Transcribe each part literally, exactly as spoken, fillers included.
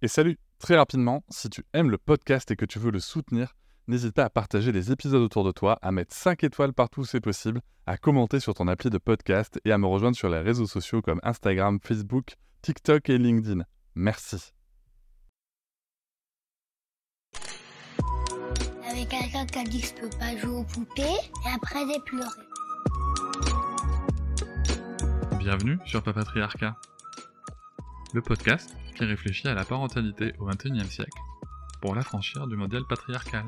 Et salut, très rapidement, si tu aimes le podcast et que tu veux le soutenir, n'hésite pas à partager les épisodes autour de toi, à mettre cinq étoiles partout où c'est possible, à commenter sur ton appli de podcast et à me rejoindre sur les réseaux sociaux comme Instagram, Facebook, TikTok et LinkedIn. Merci. Avec quelqu'un qui a dit que je peux pas jouer aux poupées et après j'ai pleuré. Bienvenue sur Papatriarcat, le podcast qui réfléchit à la parentalité au vingt et unième siècle pour l'affranchir du modèle patriarcal.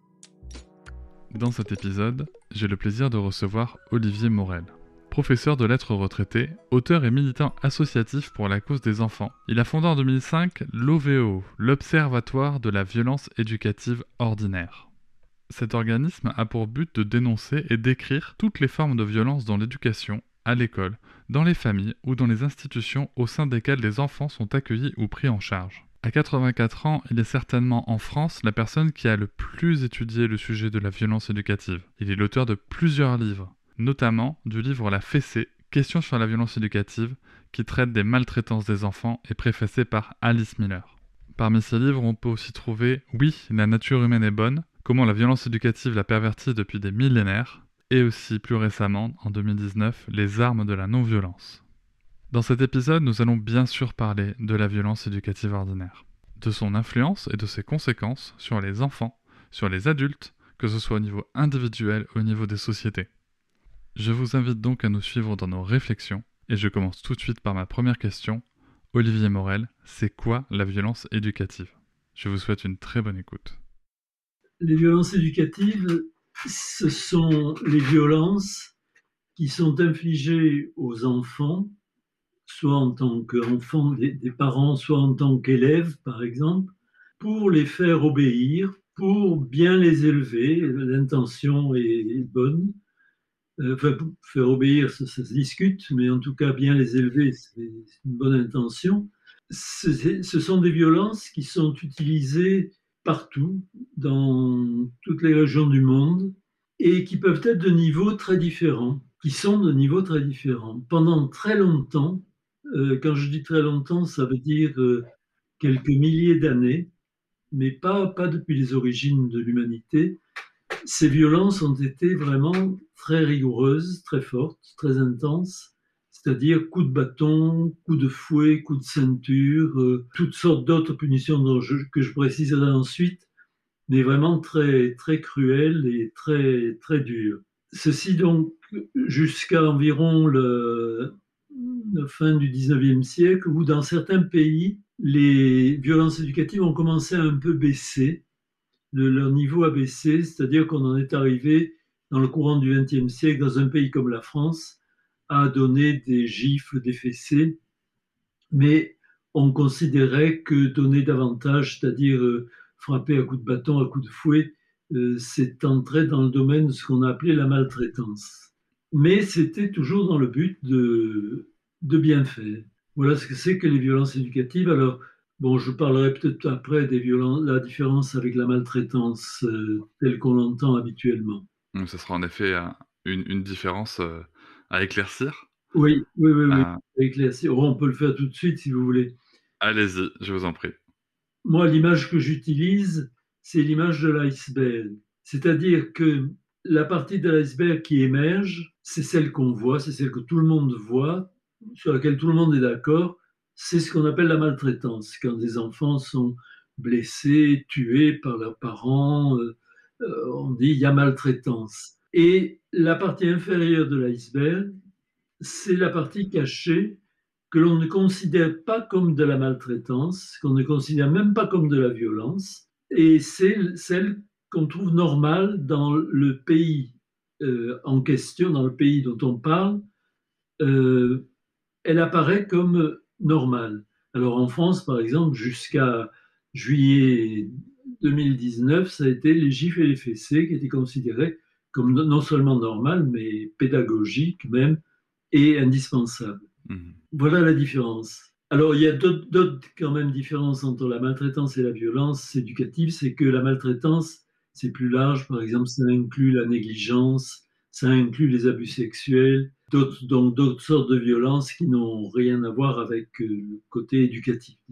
Dans cet épisode, j'ai le plaisir de recevoir Olivier Morel. Professeur de lettres retraité, auteur et militant associatif pour la cause des enfants, il a fondé en deux mille cinq l'O V O, l'Observatoire de la violence éducative ordinaire. Cet organisme a pour but de dénoncer et décrire toutes les formes de violence dans l'éducation, à l'école, dans les familles ou dans les institutions au sein desquelles les enfants sont accueillis ou pris en charge. À quatre-vingt-quatre ans, il est certainement en France la personne qui a le plus étudié le sujet de la violence éducative. Il est l'auteur de plusieurs livres, notamment du livre La Fessée, Questions sur la violence éducative, qui traite des maltraitances des enfants et préfacé par Alice Miller. Parmi ces livres, on peut aussi trouver « Oui, la nature humaine est bonne », comment la violence éducative l'a pervertie depuis des millénaires, et aussi plus récemment, en deux mille dix-neuf, Les armes de la non-violence. Dans cet épisode, nous allons bien sûr parler de la violence éducative ordinaire, de son influence et de ses conséquences sur les enfants, sur les adultes, que ce soit au niveau individuel ou au niveau des sociétés. Je vous invite donc à nous suivre dans nos réflexions, et je commence tout de suite par ma première question. Olivier Morel, c'est quoi la violence éducative ? Je vous souhaite une très bonne écoute. Les violences éducatives, ce sont les violences qui sont infligées aux enfants, soit en tant qu'enfants des, des parents, soit en tant qu'élèves, par exemple, pour les faire obéir, pour bien les élever. L'intention est bonne. Euh, enfin, pour faire obéir, ça, ça se discute, mais en tout cas, bien les élever, c'est une bonne intention. C'est, ce sont des violences qui sont utilisées partout, dans toutes les régions du monde, et qui peuvent être de niveaux très différents, qui sont de niveaux très différents. Pendant très longtemps, euh, quand je dis très longtemps, ça veut dire euh, quelques milliers d'années, mais pas, pas depuis les origines de l'humanité, ces violences ont été vraiment très rigoureuses, très fortes, très intenses, c'est-à-dire coups de bâton, coups de fouet, coups de ceinture, euh, toutes sortes d'autres punitions dont je, que je préciserai ensuite, mais vraiment très, très cruelles et très, très dures. Ceci donc jusqu'à environ le, la fin du dix-neuvième siècle, où dans certains pays, les violences éducatives ont commencé à un peu baisser, le, leur niveau a baissé, c'est-à-dire qu'on en est arrivé dans le courant du vingtième siècle, dans un pays comme la France, à donner des gifles, des fessées, mais on considérait que donner davantage, c'est-à-dire euh, frapper à coups de bâton, à coups de fouet, euh, c'est entrer dans le domaine de ce qu'on a appelé la maltraitance. Mais c'était toujours dans le but de, de bien faire. Voilà ce que c'est que les violences éducatives. Alors, bon, je parlerai peut-être après des violences, la différence avec la maltraitance euh, telle qu'on l'entend habituellement. Donc, ce sera en effet euh, une, une différence euh, à éclaircir. Oui, oui, oui, oui. Euh, Éclaircir. Oh, on peut le faire tout de suite si vous voulez. allez-y, je vous en prie. Moi, l'image que j'utilise, c'est l'image de l'iceberg. C'est-à-dire que la partie de l'iceberg qui émerge, c'est celle qu'on voit, c'est celle que tout le monde voit, sur laquelle tout le monde est d'accord. C'est ce qu'on appelle la maltraitance, quand des enfants sont blessés, tués par leurs parents. Euh, euh, on dit il y a maltraitance. Et la partie inférieure de l'iceberg, c'est la partie cachée que l'on ne considère pas comme de la maltraitance, qu'on ne considère même pas comme de la violence, et c'est celle qu'on trouve normale dans le pays euh, en question, dans le pays dont on parle, euh, elle apparaît comme normale. Alors en France, par exemple, jusqu'à juillet deux mille dix-neuf, ça a été les gifles et les fessées qui étaient considérés comme non seulement normales, mais pédagogiques même, et indispensables. Mmh. Voilà la différence. Alors, il y a d'autres, d'autres quand même différences entre la maltraitance et la violence éducative. C'est que la maltraitance, c'est plus large. Par exemple, ça inclut la négligence, ça inclut les abus sexuels, d'autres, donc d'autres sortes de violences qui n'ont rien à voir avec le côté éducatif, disons.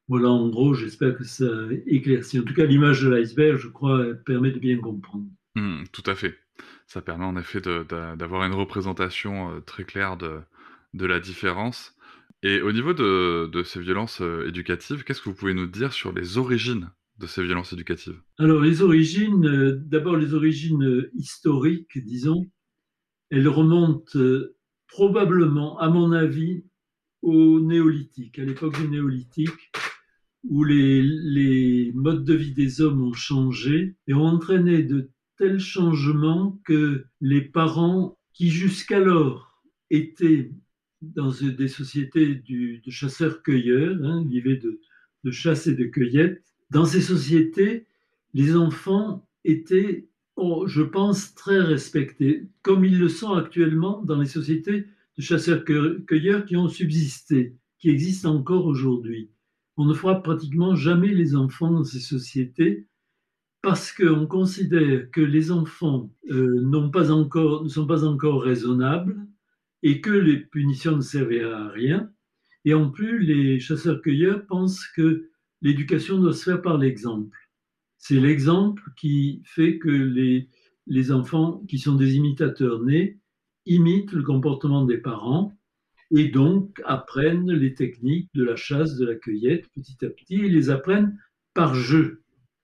Voilà, en gros, j'espère que ça éclaircit. En tout cas, l'image de l'iceberg, je crois, elle permet de bien comprendre. Mmh, tout à fait. Ça permet en effet de- d'a- d'avoir une représentation euh, très claire de, de la différence. Et au niveau de, de ces violences euh, éducatives, qu'est-ce que vous pouvez nous dire sur les origines de ces violences éducatives? Alors, les origines, euh, d'abord les origines euh, historiques, disons, elles remontent euh, probablement, à mon avis, au néolithique, à l'époque du néolithique, où les, les modes de vie des hommes ont changé et ont entraîné de tels changements que les parents qui jusqu'alors étaient dans des sociétés du, de chasseurs-cueilleurs, hein, vivaient de, de chasse et de cueillette, dans ces sociétés, les enfants étaient, oh, je pense, très respectés, comme ils le sont actuellement dans les sociétés de chasseurs-cueilleurs qui ont subsisté, qui existent encore aujourd'hui. On ne frappe pratiquement jamais les enfants dans ces sociétés parce qu'on considère que les enfants euh, n'ont pas encore, ne sont pas encore raisonnables et que les punitions ne servaient à rien. Et en plus, les chasseurs-cueilleurs pensent que l'éducation doit se faire par l'exemple. C'est l'exemple qui fait que les, les enfants qui sont des imitateurs nés imitent le comportement des parents et donc apprennent les techniques de la chasse, de la cueillette petit à petit, et les apprennent par jeu.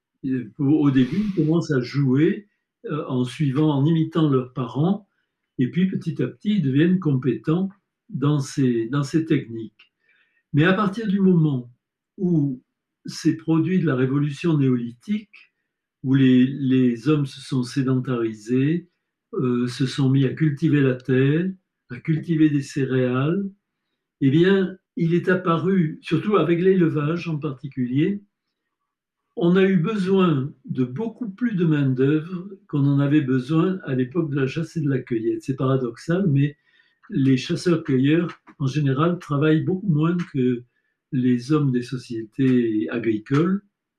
Au début, ils commencent à jouer euh, en suivant, en imitant leurs parents, et puis petit à petit, ils deviennent compétents dans ces, dans ces techniques. Mais à partir du moment où s'est produit de la révolution néolithique, où les, les hommes se sont sédentarisés, euh, se sont mis à cultiver la terre, à cultiver des céréales, eh bien, il est apparu, surtout avec l'élevage en particulier, on a eu besoin de beaucoup plus de main-d'œuvre qu'on en avait besoin à l'époque de la chasse et de la cueillette. C'est paradoxal, mais les chasseurs-cueilleurs, en général, travaillent beaucoup moins que les hommes des sociétés agricoles.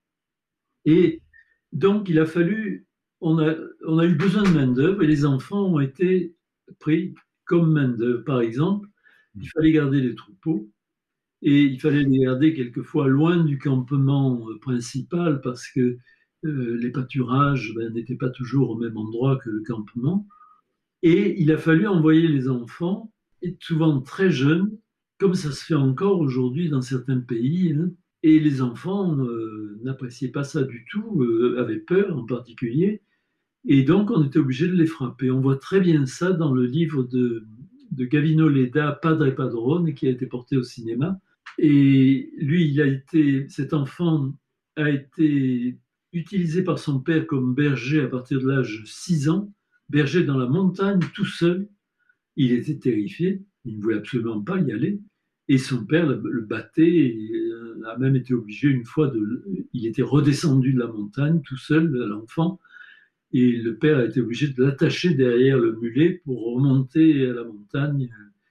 Et donc, il a fallu, on a, on a eu besoin de main-d'œuvre et les enfants ont été pris comme main-d'œuvre. Par exemple, il fallait garder les troupeaux et il fallait les garder quelquefois loin du campement principal parce que euh, les pâturages ben, n'étaient pas toujours au même endroit que le campement. Et il a fallu envoyer les enfants, et souvent très jeunes, comme ça se fait encore aujourd'hui dans certains pays, hein. Et les enfants euh, n'appréciaient pas ça du tout, euh, avaient peur en particulier. Et donc, on était obligé de les frapper. On voit très bien ça dans le livre de, de Gavino Leda, Padre Padrone, qui a été porté au cinéma. Et lui, il a été, cet enfant a été utilisé par son père comme berger à partir de l'âge de six ans, berger dans la montagne, tout seul. Il était terrifié, il ne voulait absolument pas y aller. Et son père le, le battait, et a même été obligé une fois de... Il était redescendu de la montagne tout seul, l'enfant, et le père a été obligé de l'attacher derrière le mulet pour remonter à la montagne.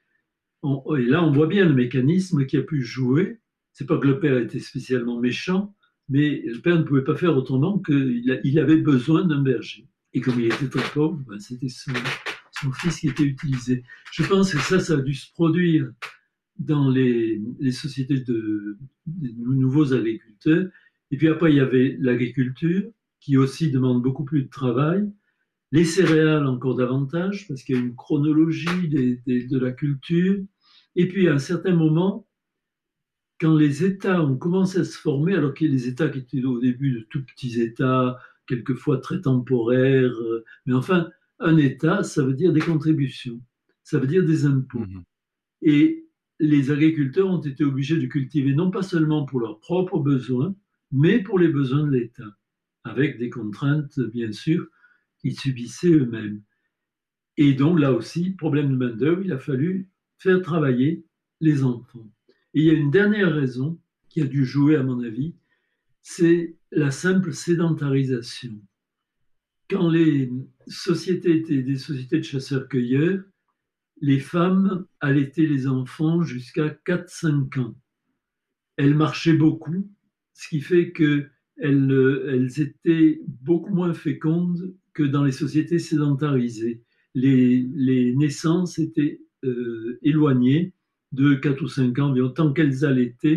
On, et là, on voit bien le mécanisme qui a pu jouer. C'est pas que le père était spécialement méchant, mais le père ne pouvait pas faire autrement qu'il il avait besoin d'un berger. Et comme il était très pauvre, ben c'était son, son fils qui était utilisé. Je pense que ça, ça a dû se produire dans les, les sociétés de, de nouveaux agriculteurs. Et puis après, il y avait l'agriculture, qui aussi demande beaucoup plus de travail. Les céréales encore davantage, parce qu'il y a une chronologie des, des, de la culture. Et puis, à un certain moment, quand les États ont commencé à se former, alors que les États qui étaient au début de tout petits États, quelquefois très temporaires, mais enfin, un État, ça veut dire des contributions, ça veut dire des impôts. Mmh. Et les agriculteurs ont été obligés de cultiver non pas seulement pour leurs propres besoins, mais pour les besoins de l'État, avec des contraintes, bien sûr, qu'ils subissaient eux-mêmes. Et donc, là aussi, problème de main-d'œuvre, il a fallu faire travailler les enfants. Et il y a une dernière raison qui a dû jouer, à mon avis, c'est la simple sédentarisation. Quand les sociétés étaient des sociétés de chasseurs-cueilleurs, les femmes allaitaient les enfants jusqu'à quatre à cinq ans. Elles marchaient beaucoup, ce qui fait qu'elles elles étaient beaucoup moins fécondes que dans les sociétés sédentarisées. Les, les naissances étaient euh, éloignées de quatre ou cinq ans, mais autant qu'elles allaitaient,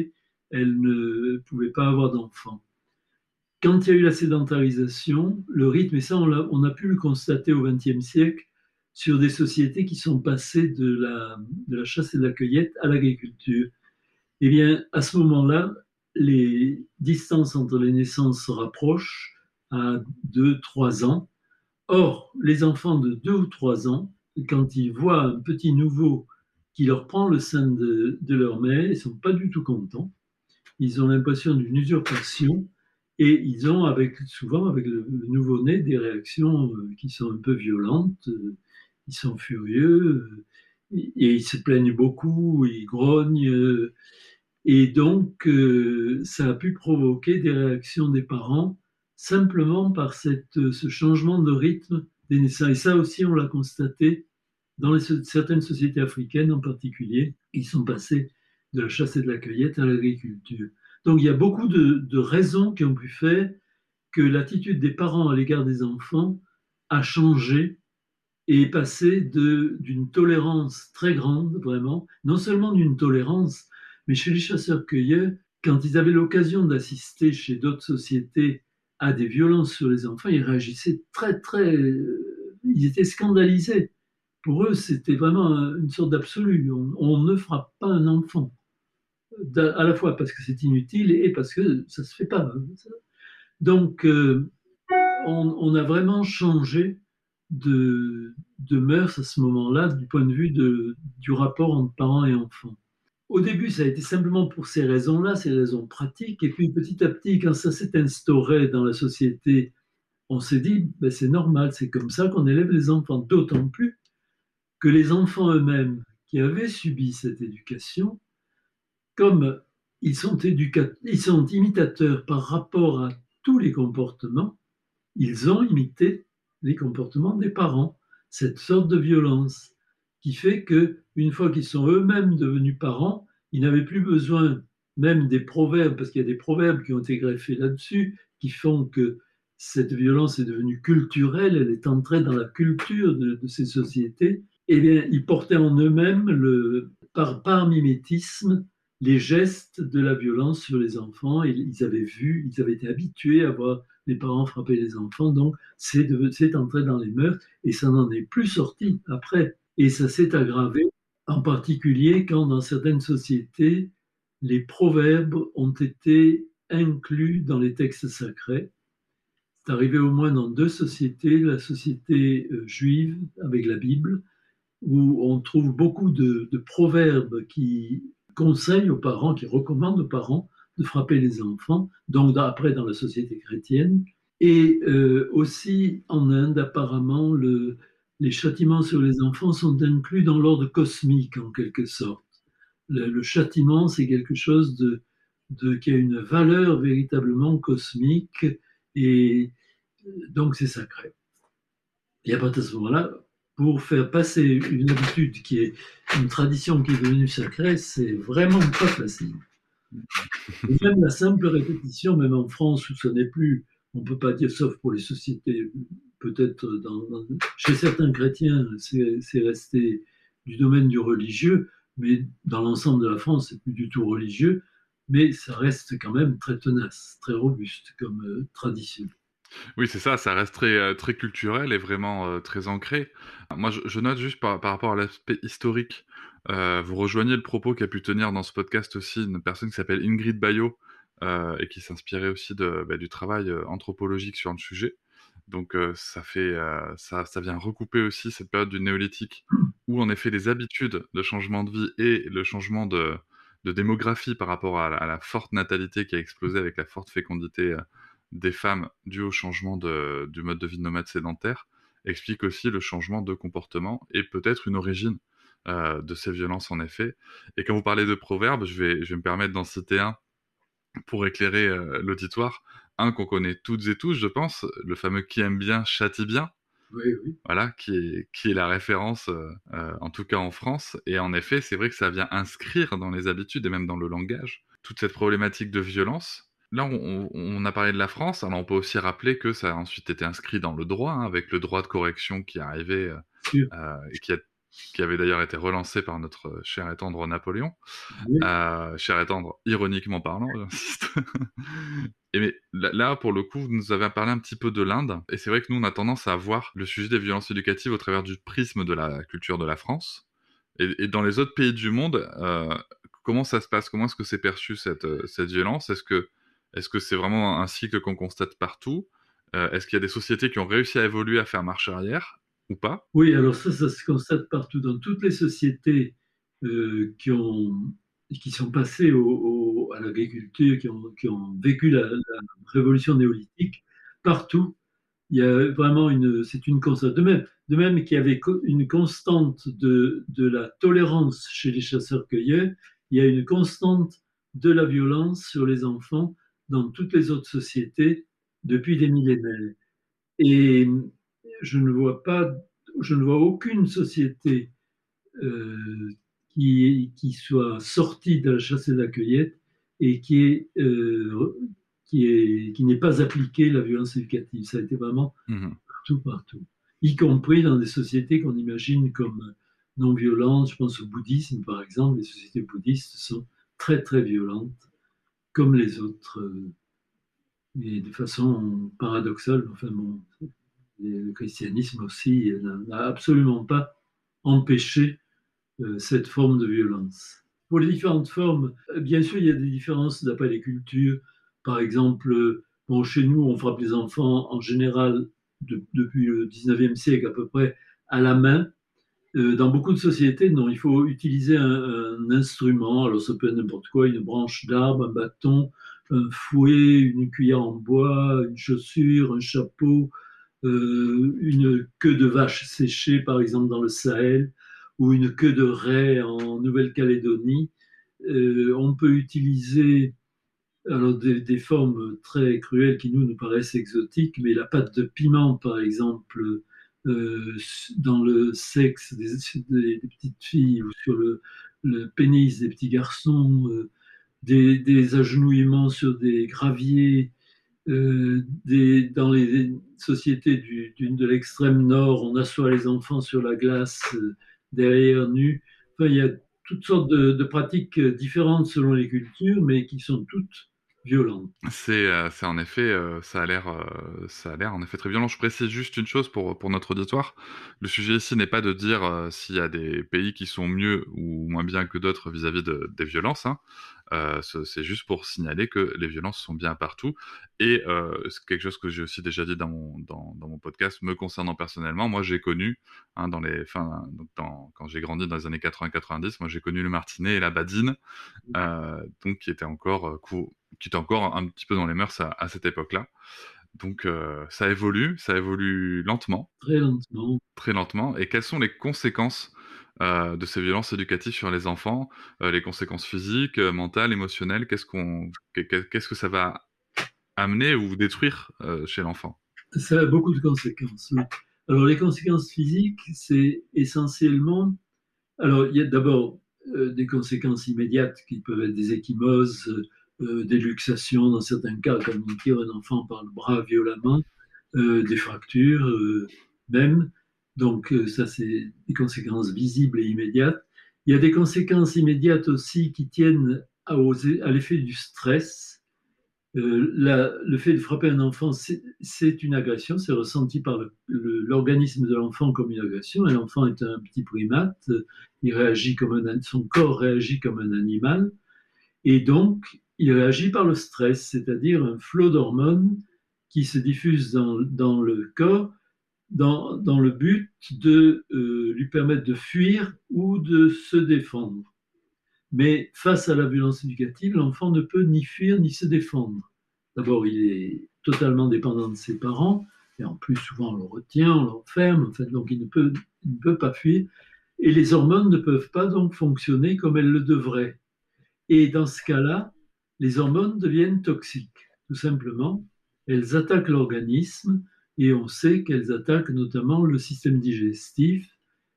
elle ne pouvait pas avoir d'enfants. Quand il y a eu la sédentarisation, le rythme, et ça on a, on a pu le constater au vingtième siècle, sur des sociétés qui sont passées de la, de la chasse et de la cueillette à l'agriculture. Eh bien, à ce moment-là, les distances entre les naissances se rapprochent à deux trois ans. Or, les enfants de deux ou trois ans, quand ils voient un petit nouveau qui leur prend le sein de, de leur mère, ils ne sont pas du tout contents. Ils ont l'impression d'une usurpation et ils ont avec, souvent avec le, le nouveau-né des réactions euh, qui sont un peu violentes. Ils sont furieux euh, et ils se plaignent beaucoup, ils grognent. Euh, et donc, euh, ça a pu provoquer des réactions des parents simplement par cette, ce changement de rythme des naissances. Et ça aussi, on l'a constaté dans les, certaines sociétés africaines en particulier. Ils sont passés de la chasse et de la cueillette à l'agriculture. Donc, il y a beaucoup de, de raisons qui ont pu faire que l'attitude des parents à l'égard des enfants a changé et est passée de, d'une tolérance très grande, vraiment, non seulement d'une tolérance, mais chez les chasseurs-cueilleurs, quand ils avaient l'occasion d'assister chez d'autres sociétés à des violences sur les enfants, ils réagissaient très, très... Ils étaient scandalisés. Pour eux, c'était vraiment une sorte d'absolu. On, on ne frappe pas un enfant, à la fois parce que c'est inutile et parce que ça ne se fait pas. Donc, euh, on, on, a vraiment changé de, de mœurs à ce moment-là, du point de vue de, du rapport entre parents et enfants. Au début, ça a été simplement pour ces raisons-là, ces raisons pratiques. Et puis petit à petit, quand ça s'est instauré dans la société, on s'est dit, ben, c'est normal, c'est comme ça qu'on élève les enfants. D'autant plus que les enfants eux-mêmes qui avaient subi cette éducation, comme ils sont, éducat- ils sont imitateurs par rapport à tous les comportements, ils ont imité les comportements des parents, cette sorte de violence qui fait que une fois qu'ils sont eux-mêmes devenus parents, ils n'avaient plus besoin même des proverbes, parce qu'il y a des proverbes qui ont été greffés là-dessus, qui font que cette violence est devenue culturelle, elle est entrée dans la culture de, de ces sociétés. Eh bien, ils portaient en eux-mêmes, le, par, par mimétisme, les gestes de la violence sur les enfants. Et ils avaient vu, ils avaient été habitués à voir les parents frapper les enfants, donc c'est, de, c'est entré dans les mœurs et ça n'en est plus sorti après. Et ça s'est aggravé, en particulier quand dans certaines sociétés, les proverbes ont été inclus dans les textes sacrés. C'est arrivé au moins dans deux sociétés, la société euh, juive avec la Bible, où on trouve beaucoup de, de proverbes qui conseillent aux parents, qui recommandent aux parents de frapper les enfants, donc après dans la société chrétienne. Et euh, aussi en Inde, apparemment, le, les châtiments sur les enfants sont inclus dans l'ordre cosmique en quelque sorte. Le, le châtiment, c'est quelque chose de, de, qui a une valeur véritablement cosmique et donc c'est sacré. Et à partir de ce moment-là, pour faire passer une habitude qui est une tradition qui est devenue sacrée, c'est vraiment pas facile. Et même la simple répétition, même en France où ce n'est plus, on ne peut pas dire, sauf pour les sociétés, peut-être dans, dans, chez certains chrétiens, c'est, c'est resté du domaine du religieux, mais dans l'ensemble de la France, c'est plus du tout religieux, mais ça reste quand même très tenace, très robuste comme euh, tradition. Oui, c'est ça, ça reste très, euh, très culturel et vraiment euh, très ancré. Moi, je, je note juste par, par rapport à l'aspect historique, euh, vous rejoignez le propos qu'a pu tenir dans ce podcast aussi une personne qui s'appelle Ingrid Baillot euh, et qui s'inspirait aussi de, bah, du travail euh, anthropologique sur le sujet. Donc euh, ça fait, euh, ça, ça vient recouper aussi cette période du néolithique où en effet les habitudes de changement de vie et le changement de, de démographie par rapport à la, à la forte natalité qui a explosé avec la forte fécondité euh, des femmes dû au changement de, du mode de vie de nomade sédentaire explique aussi le changement de comportement et peut-être une origine euh, de ces violences en effet. Et quand vous parlez de proverbes, je vais, je vais me permettre d'en citer un pour éclairer euh, l'auditoire. Un qu'on connaît toutes et tous, je pense, le fameux qui aime bien châtie bien. Oui, oui. Voilà, qui est, qui est la référence, euh, euh, en tout cas en France. Et en effet, c'est vrai que ça vient inscrire dans les habitudes et même dans le langage toute cette problématique de violence. Là, on, on a parlé de la France, alors on peut aussi rappeler que ça a ensuite été inscrit dans le droit, hein, avec le droit de correction qui est arrivé euh, euh, et qui a qui avait d'ailleurs été relancé par notre cher et tendre Napoléon. Oui. Euh, cher et tendre, ironiquement parlant, j'insiste. Et mais là, là, pour le coup, vous nous avez parlé un petit peu de l'Inde, et c'est vrai que nous, on a tendance à voir le sujet des violences éducatives au travers du prisme de la culture de la France. Et, et dans les autres pays du monde, euh, comment ça se passe? Comment est-ce que c'est perçu, cette, euh, cette violence? Est-ce que, est-ce que c'est vraiment un cycle qu'on constate partout? Euh, est-ce qu'il y a des sociétés qui ont réussi à évoluer, à faire marche arrière, ou pas? Oui, alors ça, ça se constate partout dans toutes les sociétés euh, qui ont, qui sont passées au, au- à l'agriculture, qui ont, qui ont vécu la, la révolution néolithique. Partout, il y a vraiment une, c'est une constante. De même, de même qu'il y avait co- une constante de, de la tolérance chez les chasseurs-cueilleurs, il y a une constante de la violence sur les enfants dans toutes les autres sociétés depuis des millénaires. Et je ne vois pas, je ne vois aucune société euh, qui, qui soit sortie de la chasse et de la cueillette et qui est, euh, qui est, qui n'ait pas appliqué la violence éducative. Ça a été vraiment Mhm. partout, partout, y compris dans des sociétés qu'on imagine comme non violentes. Je pense au bouddhisme, par exemple. Les sociétés bouddhistes sont très, très violentes, comme les autres, euh, et de façon paradoxale. Enfin, bon, le christianisme aussi n'a absolument pas empêché euh, cette forme de violence. Pour les différentes formes, bien sûr, il y a des différences d'après les cultures. Par exemple, bon, chez nous, on frappe les enfants en général de, depuis le dix-neuvième siècle à peu près à la main. Euh, dans beaucoup de sociétés, non, il faut utiliser un, un instrument. Alors, ça peut être n'importe quoi, une branche d'arbre, un bâton, un fouet, une cuillère en bois, une chaussure, un chapeau, euh, une queue de vache séchée, par exemple, dans le Sahel, ou une queue de raie en Nouvelle-Calédonie. Euh, on peut utiliser alors des, des formes très cruelles qui nous nous paraissent exotiques, mais la pâte de piment, par exemple, euh, dans le sexe des, des- des petites filles ou sur le, le pénis des petits garçons, euh, des, des agenouillements sur des graviers, euh, des, dans les sociétés du, du- de l'extrême nord, on assoit les enfants sur la glace euh, derrière nus. Enfin, il y a toutes sortes de, de pratiques euh, différentes selon les cultures, mais qui sont toutes violentes. C'est, euh, c'est en effet, euh, ça a l'air, euh, ça a l'air en effet très violent. Je précise juste une chose pour, pour notre auditoire. Le sujet ici n'est pas de dire euh, s'il y a des pays qui sont mieux ou moins bien que d'autres vis-à-vis de, des violences, hein. Euh, c'est c'est juste pour signaler que les violences sont bien partout. Et euh, c'est quelque chose que j'ai aussi déjà dit dans mon, dans, dans mon podcast, me concernant personnellement. Moi, j'ai connu, hein, dans les, enfin, donc dans, quand j'ai grandi dans les années quatre-vingts quatre-vingt-dix, moi j'ai connu le martinet et la badine, euh, donc qui était encore euh, cou- qui était encore un petit peu dans les mœurs à, à cette époque-là. Donc euh, ça évolue, ça évolue lentement, Très lentement. très lentement. Et quelles sont les conséquences euh, de ces violences éducatives sur les enfants, euh, les conséquences physiques, euh, mentales, émotionnelles, qu'est-ce qu'on, qu'est-ce que ça va amener ou détruire euh, chez l'enfant? Ça a beaucoup de conséquences. Oui. Alors, les conséquences physiques, c'est essentiellement. Alors, il y a d'abord euh, des conséquences immédiates qui peuvent être des ecchymoses, euh, des luxations dans certains cas, comme on tire un enfant par le bras violemment, euh, des fractures euh, même. Donc, euh, ça, c'est des conséquences visibles et immédiates. Il y a des conséquences immédiates aussi qui tiennent à, à l'effet du stress. Euh, la, le fait de frapper un enfant, c'est une agression, c'est ressenti par l'organisme le, de l'enfant comme une agression. Et l'enfant est un petit primate, il réagit comme un, son corps réagit comme un animal, et donc il réagit par le stress, c'est-à-dire un flot d'hormones qui se diffuse dans, dans le corps dans, dans, le but de euh, lui permettre de fuir ou de se défendre. Mais face à la violence éducative, l'enfant ne peut ni fuir ni se défendre. D'abord, il est totalement dépendant de ses parents, et en plus, souvent, on le retient, on l'enferme, en fait, donc il ne, peut, il ne peut pas fuir. Et les hormones ne peuvent pas donc fonctionner comme elles le devraient. Et dans ce cas-là, les hormones deviennent toxiques, tout simplement. Elles attaquent l'organisme, et on sait qu'elles attaquent notamment le système digestif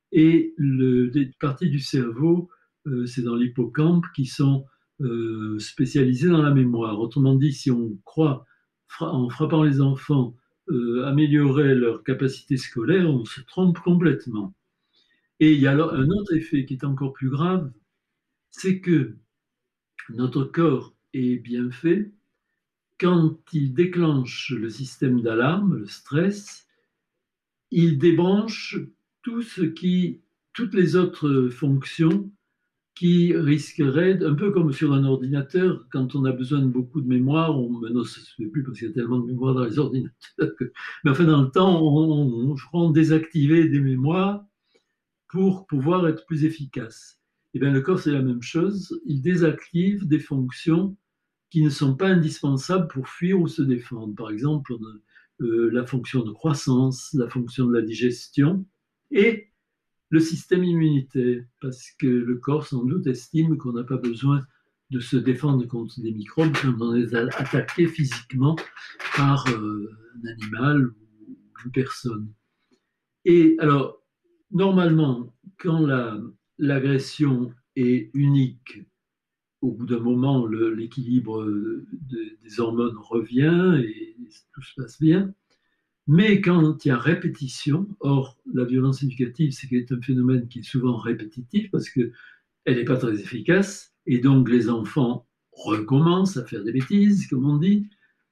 et le, des parties du cerveau, euh, c'est dans l'hippocampe, qui sont euh, spécialisées dans la mémoire. Autrement dit, si on croit, fra en frappant les enfants, euh, améliorer leur capacité scolaire, on se trompe complètement. Et il y a alors un autre effet qui est encore plus grave, c'est que notre corps est bien fait. Quand il déclenche le système d'alarme, le stress, il débranche tout ce qui, toutes les autres fonctions qui risqueraient, un peu comme sur un ordinateur, quand on a besoin de beaucoup de mémoire, on, maintenant ça ne se fait plus parce qu'il y a tellement de mémoire dans les ordinateurs, que, mais enfin dans le temps, on, on, on désactivait des mémoires pour pouvoir être plus efficace. Et bien le corps, c'est la même chose, il désactive des fonctions qui ne sont pas indispensables pour fuir ou se défendre. Par exemple, euh, la fonction de croissance, la fonction de la digestion et le système immunitaire, parce que le corps sans doute estime qu'on n'a pas besoin de se défendre contre des microbes quand on est attaqué physiquement par euh, un animal ou une personne. Et alors, normalement, quand la, l'agression est unique, au bout d'un moment, le, l'équilibre de, des hormones revient et tout se passe bien. Mais quand il y a répétition, or la violence éducative, c'est un phénomène qui est souvent répétitif parce qu'elle n'est pas très efficace, et donc les enfants recommencent à faire des bêtises, comme on dit,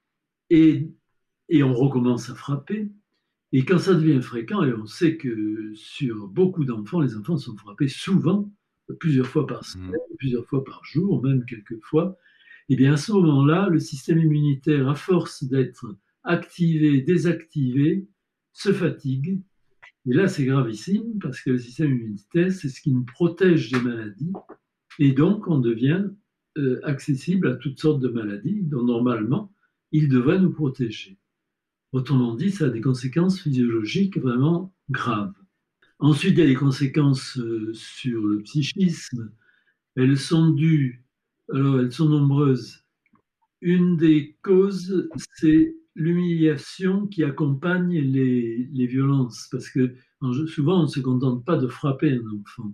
et, et on recommence à frapper. Et quand ça devient fréquent, et on sait que sur beaucoup d'enfants, les enfants sont frappés souvent, plusieurs fois par semaine, mmh. plusieurs fois par jour, même quelques fois, et bien à ce moment-là, le système immunitaire, à force d'être activé, désactivé, se fatigue. Et là, c'est gravissime parce que le système immunitaire, c'est ce qui nous protège des maladies. Et donc, on devient euh, accessible à toutes sortes de maladies dont normalement, il devrait nous protéger. Autrement dit, ça a des conséquences physiologiques vraiment graves. Ensuite, il y a des conséquences euh, sur le psychisme. Elles sont dues, alors elles sont nombreuses. Une des causes, c'est l'humiliation qui accompagne les, les violences, parce que souvent, on ne se contente pas de frapper un enfant.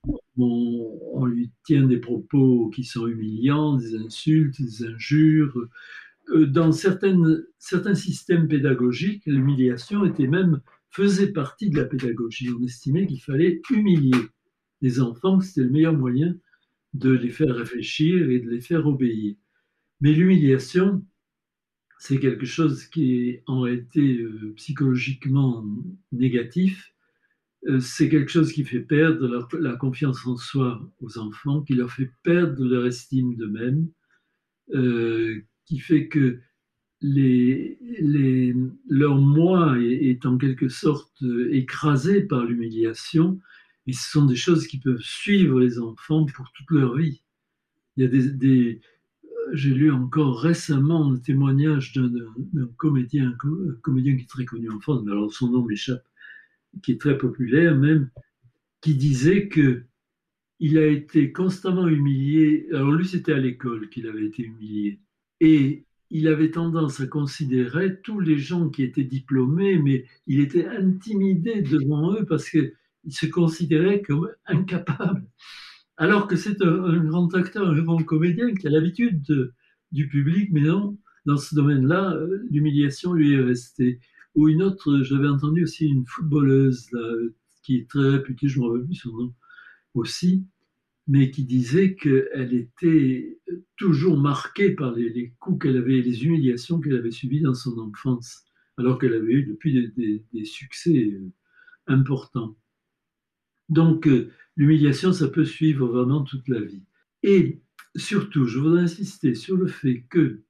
On, on lui tient des propos qui sont humiliants, des insultes, des injures. Dans certaines, certains systèmes pédagogiques, l'humiliation était même, faisait partie de la pédagogie. On estimait qu'il fallait humilier les enfants, que c'était le meilleur moyen de les faire réfléchir et de les faire obéir. Mais l'humiliation, c'est quelque chose qui est en réalité euh, psychologiquement négatif. Euh, c'est quelque chose qui fait perdre leur, la confiance en soi aux enfants, qui leur fait perdre leur estime d'eux-mêmes, euh, qui fait que les, les, leur moi est, est en quelque sorte écrasé par l'humiliation, et ce sont des choses qui peuvent suivre les enfants pour toute leur vie. Il y a des, des j'ai lu encore récemment un témoignage d'un, d'un comédien, un comédien qui est très connu en France, mais alors son nom m'échappe, qui est très populaire même, qui disait que il a été constamment humilié. Alors lui, c'était à l'école qu'il avait été humilié. Et il avait tendance à considérer tous les gens qui étaient diplômés, mais il était intimidé devant eux parce qu'il se considérait comme incapable. Alors que c'est un, un grand acteur, un grand comédien qui a l'habitude de, du public, mais non, dans ce domaine-là, l'humiliation lui est restée. Ou une autre, j'avais entendu aussi une footballeuse là, qui est très réputée, je ne me rappelle plus son nom aussi, mais qui disait qu'elle était toujours marquée par les, les coups qu'elle avait, les humiliations qu'elle avait subies dans son enfance, alors qu'elle avait eu depuis des, des, des succès importants. Donc, l'humiliation, ça peut suivre vraiment toute la vie. Et surtout, je voudrais insister sur le fait que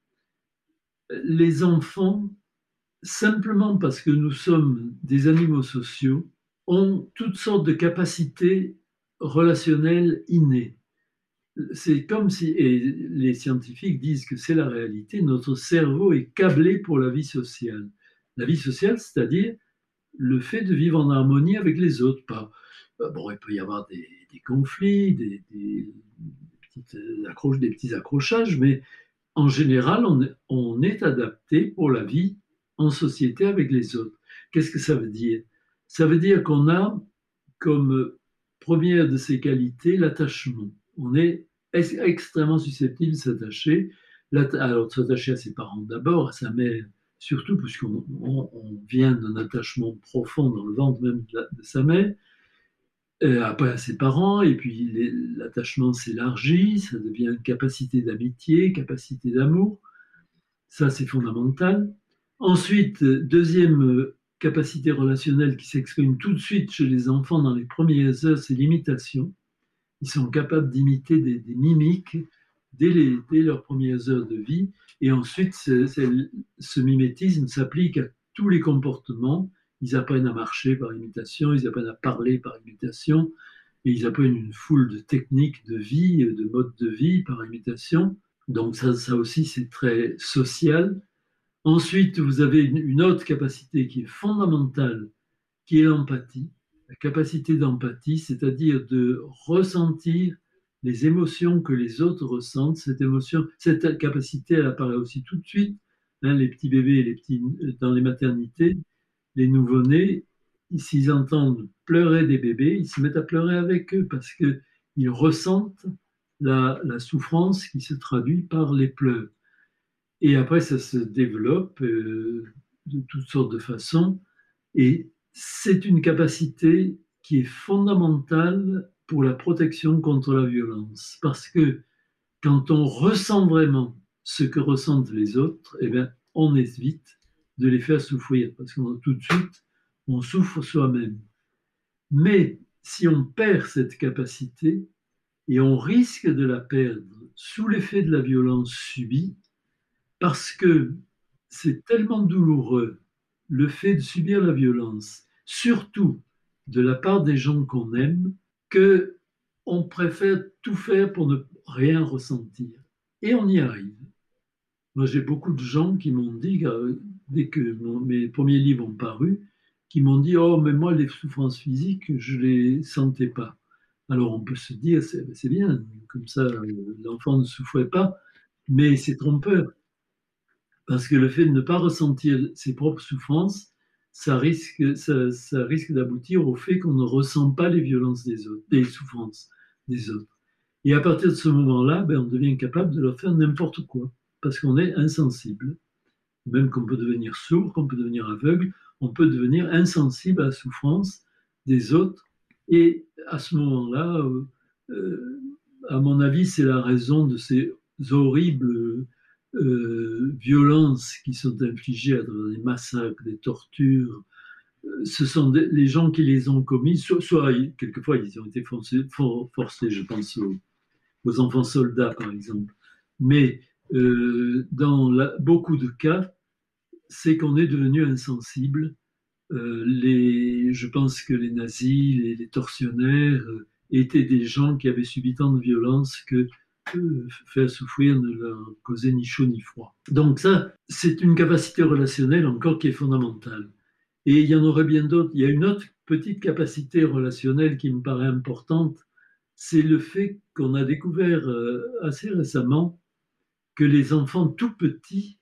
les enfants, simplement parce que nous sommes des animaux sociaux, ont toutes sortes de capacités relationnelles innées. C'est comme si, et les scientifiques disent que c'est la réalité, notre cerveau est câblé pour la vie sociale. La vie sociale, c'est-à-dire le fait de vivre en harmonie avec les autres. Pas, bon, il peut y avoir des, des conflits, des, des, petites accroches, des petits accrochages, mais en général, on, on est adapté pour la vie en société avec les autres. Qu'est-ce que ça veut dire? Ça veut dire qu'on a comme première de ces qualités l'attachement. On est extrêmement susceptible de s'attacher, alors de s'attacher à ses parents d'abord, à sa mère surtout, puisqu'on on, on vient d'un attachement profond dans le ventre même de, la, de sa mère, euh, après à ses parents, et puis les- l'attachement s'élargit, ça devient capacité d'amitié, capacité d'amour. Ça, c'est fondamental. Ensuite, euh, deuxième euh, capacité relationnelle qui s'exprime tout de suite chez les enfants dans les premières heures, c'est l'imitation. Ils sont capables d'imiter des, des mimiques dès, les, dès leurs premières heures de vie. Et ensuite, c'est- c'est- ce mimétisme s'applique à tous les comportements. Ils apprennent à marcher par imitation, ils apprennent à parler par imitation, et ils apprennent une foule de techniques de vie, de modes de vie par imitation. Donc ça, ça aussi, c'est très social. Ensuite, vous avez une, une autre capacité qui est fondamentale, qui est l'empathie. La capacité d'empathie, c'est-à-dire de ressentir les émotions que les autres ressentent. Cette émotion, cette capacité, elle apparaît aussi tout de suite. Hein, les petits bébés, les petits, dans les maternités, les nouveau-nés, s'ils entendent pleurer des bébés, ils se mettent à pleurer avec eux parce qu'ils ressentent la, la souffrance qui se traduit par les pleurs. Et après, ça se développe euh, de toutes sortes de façons. Et c'est une capacité qui est fondamentale pour la protection contre la violence. Parce que quand on ressent vraiment ce que ressentent les autres, eh bien, on évite de les faire souffrir. Parce que tout de suite, on souffre soi-même. Mais si on perd cette capacité, et on risque de la perdre sous l'effet de la violence subie, parce que c'est tellement douloureux le fait de subir la violence, surtout de la part des gens qu'on aime, que on préfère tout faire pour ne rien ressentir. Et on y arrive. Moi, j'ai beaucoup de gens qui m'ont dit, dès que mon, mes premiers livres ont paru, qui m'ont dit, oh, mais moi, les souffrances physiques, je ne les sentais pas. Alors, on peut se dire, c'est, c'est bien, comme ça, l'enfant ne souffrait pas, mais c'est trompeur. Parce que le fait de ne pas ressentir ses propres souffrances, ça risque, ça, ça risque d'aboutir au fait qu'on ne ressent pas les violences des autres, les souffrances des autres. Et à partir de ce moment-là, ben, on devient capable de leur faire n'importe quoi, parce qu'on est insensible. Même qu'on peut devenir sourd, qu'on peut devenir aveugle, on peut devenir insensible à la souffrance des autres. Et à ce moment-là, euh, euh, à mon avis, c'est la raison de ces horribles euh, violences qui sont infligées à travers des massacres, des tortures. Ce sont des, les gens qui les ont commis, soit, soit quelquefois ils ont été forcés, for, forcés je pense aux, aux enfants soldats par exemple. Mais euh, dans la, beaucoup de cas, c'est qu'on est devenu insensible. Euh, les, je pense que les nazis, les, les tortionnaires euh, étaient des gens qui avaient subi tant de violence que euh, faire souffrir ne leur causait ni chaud ni froid. Donc ça, c'est une capacité relationnelle encore qui est fondamentale. Et il y en aurait bien d'autres. Il y a une autre petite capacité relationnelle qui me paraît importante, c'est le fait qu'on a découvert euh, assez récemment que les enfants tout petits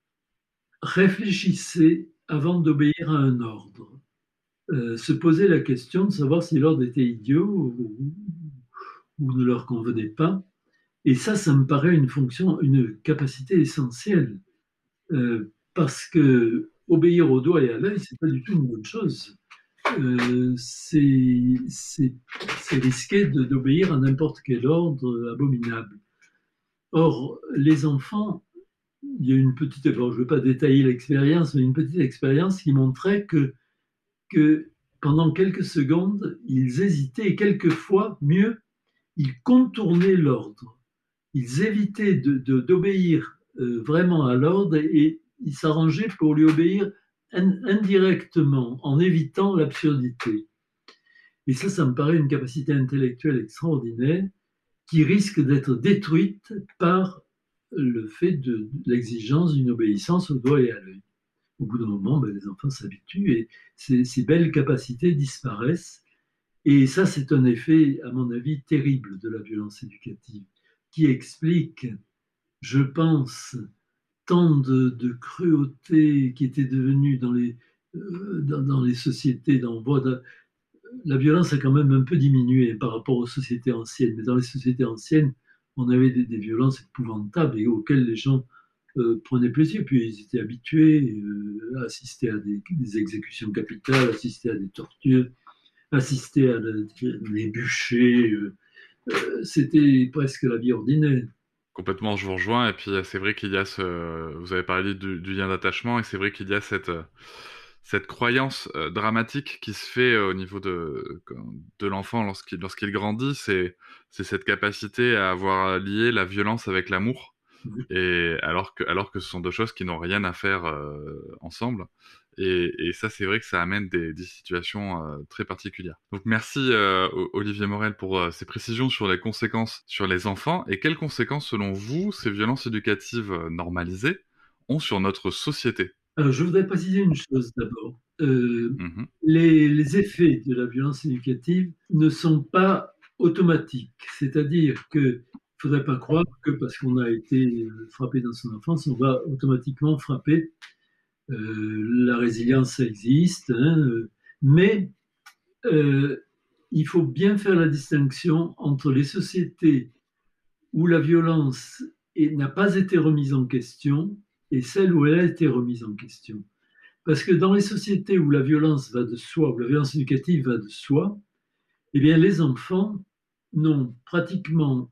réfléchissaient avant d'obéir à un ordre. Euh, se poser la question de savoir si l'ordre était idiot ou, ou ne leur convenait pas. Et ça, ça me paraît une fonction, une capacité essentielle. Euh, parce que obéir au doigt et à l'œil, c'est pas du tout une bonne chose. Euh, c'est, c'est, c'est risqué de, d'obéir à n'importe quel ordre abominable. Or, les enfants, il y a une petite, alors je ne vais pas détailler l'expérience, mais une petite expérience qui montrait que, que pendant quelques secondes, ils hésitaient et quelquefois, mieux, ils contournaient l'ordre. Ils évitaient de, de, d'obéir euh, vraiment à l'ordre et, et ils s'arrangeaient pour lui obéir in, indirectement, en évitant l'absurdité. Et ça, ça me paraît une capacité intellectuelle extraordinaire qui risque d'être détruite par le fait de, de l'exigence d'une obéissance au doigt et à l'œil. Au bout d'un moment, ben, les enfants s'habituent et ces, ces belles capacités disparaissent. Et ça, c'est un effet, à mon avis, terrible de la violence éducative, qui explique, je pense, tant de, de cruauté qui était devenue dans les, euh, dans, dans les sociétés. Dans, bon, la violence a quand même un peu diminué par rapport aux sociétés anciennes, mais dans les sociétés anciennes, on avait des, des violences épouvantables et auxquelles les gens euh, prenaient plaisir, puis ils étaient habitués euh, à assister à des, des exécutions capitales, assister à des tortures. assister à les bûchers, euh, euh, c'était presque la vie ordinaire. Complètement, je vous rejoins. Et puis, euh, c'est vrai qu'il y a ce... Vous avez parlé du, du lien d'attachement, et c'est vrai qu'il y a cette, euh, cette croyance euh, dramatique qui se fait euh, au niveau de, de l'enfant lorsqu'il, lorsqu'il grandit. C'est, c'est cette capacité à avoir lié la violence avec l'amour. Et alors que, alors que ce sont deux choses qui n'ont rien à faire euh, ensemble. Et, et ça, c'est vrai que ça amène des, des situations euh, très particulières. Donc merci euh, Olivier Morel pour euh, ces précisions sur les conséquences sur les enfants. Et quelles conséquences, selon vous, ces violences éducatives euh, normalisées ont sur notre société? Alors, je voudrais préciser une chose d'abord. Euh, Mmh. les, les effets de la violence éducative ne sont pas automatiques. C'est-à-dire qu'il ne faudrait pas croire que parce qu'on a été frappé dans son enfance, on va automatiquement frapper. Euh, la résilience, ça existe, hein, euh, mais euh, il faut bien faire la distinction entre les sociétés où la violence est- n'a pas été remise en question et celles où elle a été remise en question. Parce que dans les sociétés où la violence va de soi, où la violence éducative va de soi, eh bien, les enfants n'ont pratiquement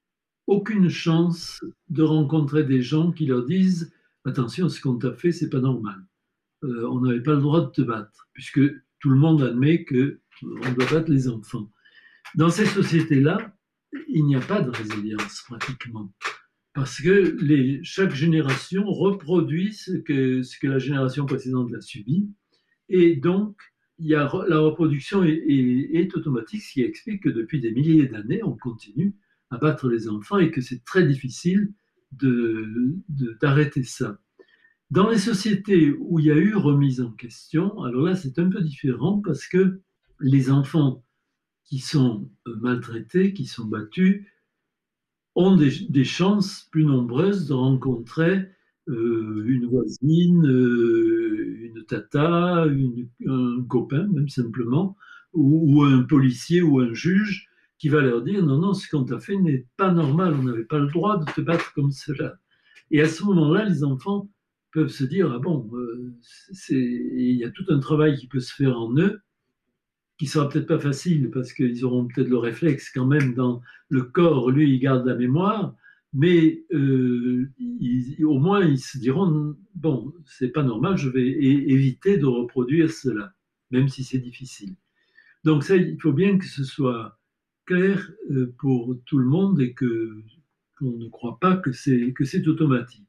aucune chance de rencontrer des gens qui leur disent attention, ce qu'on t'a fait, c'est pas normal. Euh, on n'avait pas le droit de te battre, puisque tout le monde admet qu'on doit battre les enfants. Dans ces sociétés-là, il n'y a pas de résilience pratiquement, parce que les, chaque génération reproduit ce que, ce que la génération précédente a subi, et donc il y a, la reproduction est, est, est automatique, ce qui explique que depuis des milliers d'années, on continue à battre les enfants et que c'est très difficile de, de, d'arrêter ça. Dans les sociétés où il y a eu remise en question, alors là c'est un peu différent parce que les enfants qui sont maltraités, qui sont battus, ont des, des chances plus nombreuses de rencontrer euh, une voisine, euh, une tata, une, un copain même simplement, ou, ou un policier ou un juge qui va leur dire non, non, ce qu'on t'a fait n'est pas normal, on n'avait pas le droit de te battre comme cela. Et à ce moment-là, les enfants peuvent se dire ah bon, euh, c'est, il y a tout un travail qui peut se faire en eux, qui sera peut-être pas facile parce qu'ils auront peut-être le réflexe quand même dans le corps, lui, il garde la mémoire, mais euh, ils, au moins ils se diront bon, c'est pas normal, je vais é- éviter de reproduire cela, même si c'est difficile. Donc ça, il faut bien que ce soit clair euh, pour tout le monde et que qu'on ne croit pas que c'est que c'est automatique.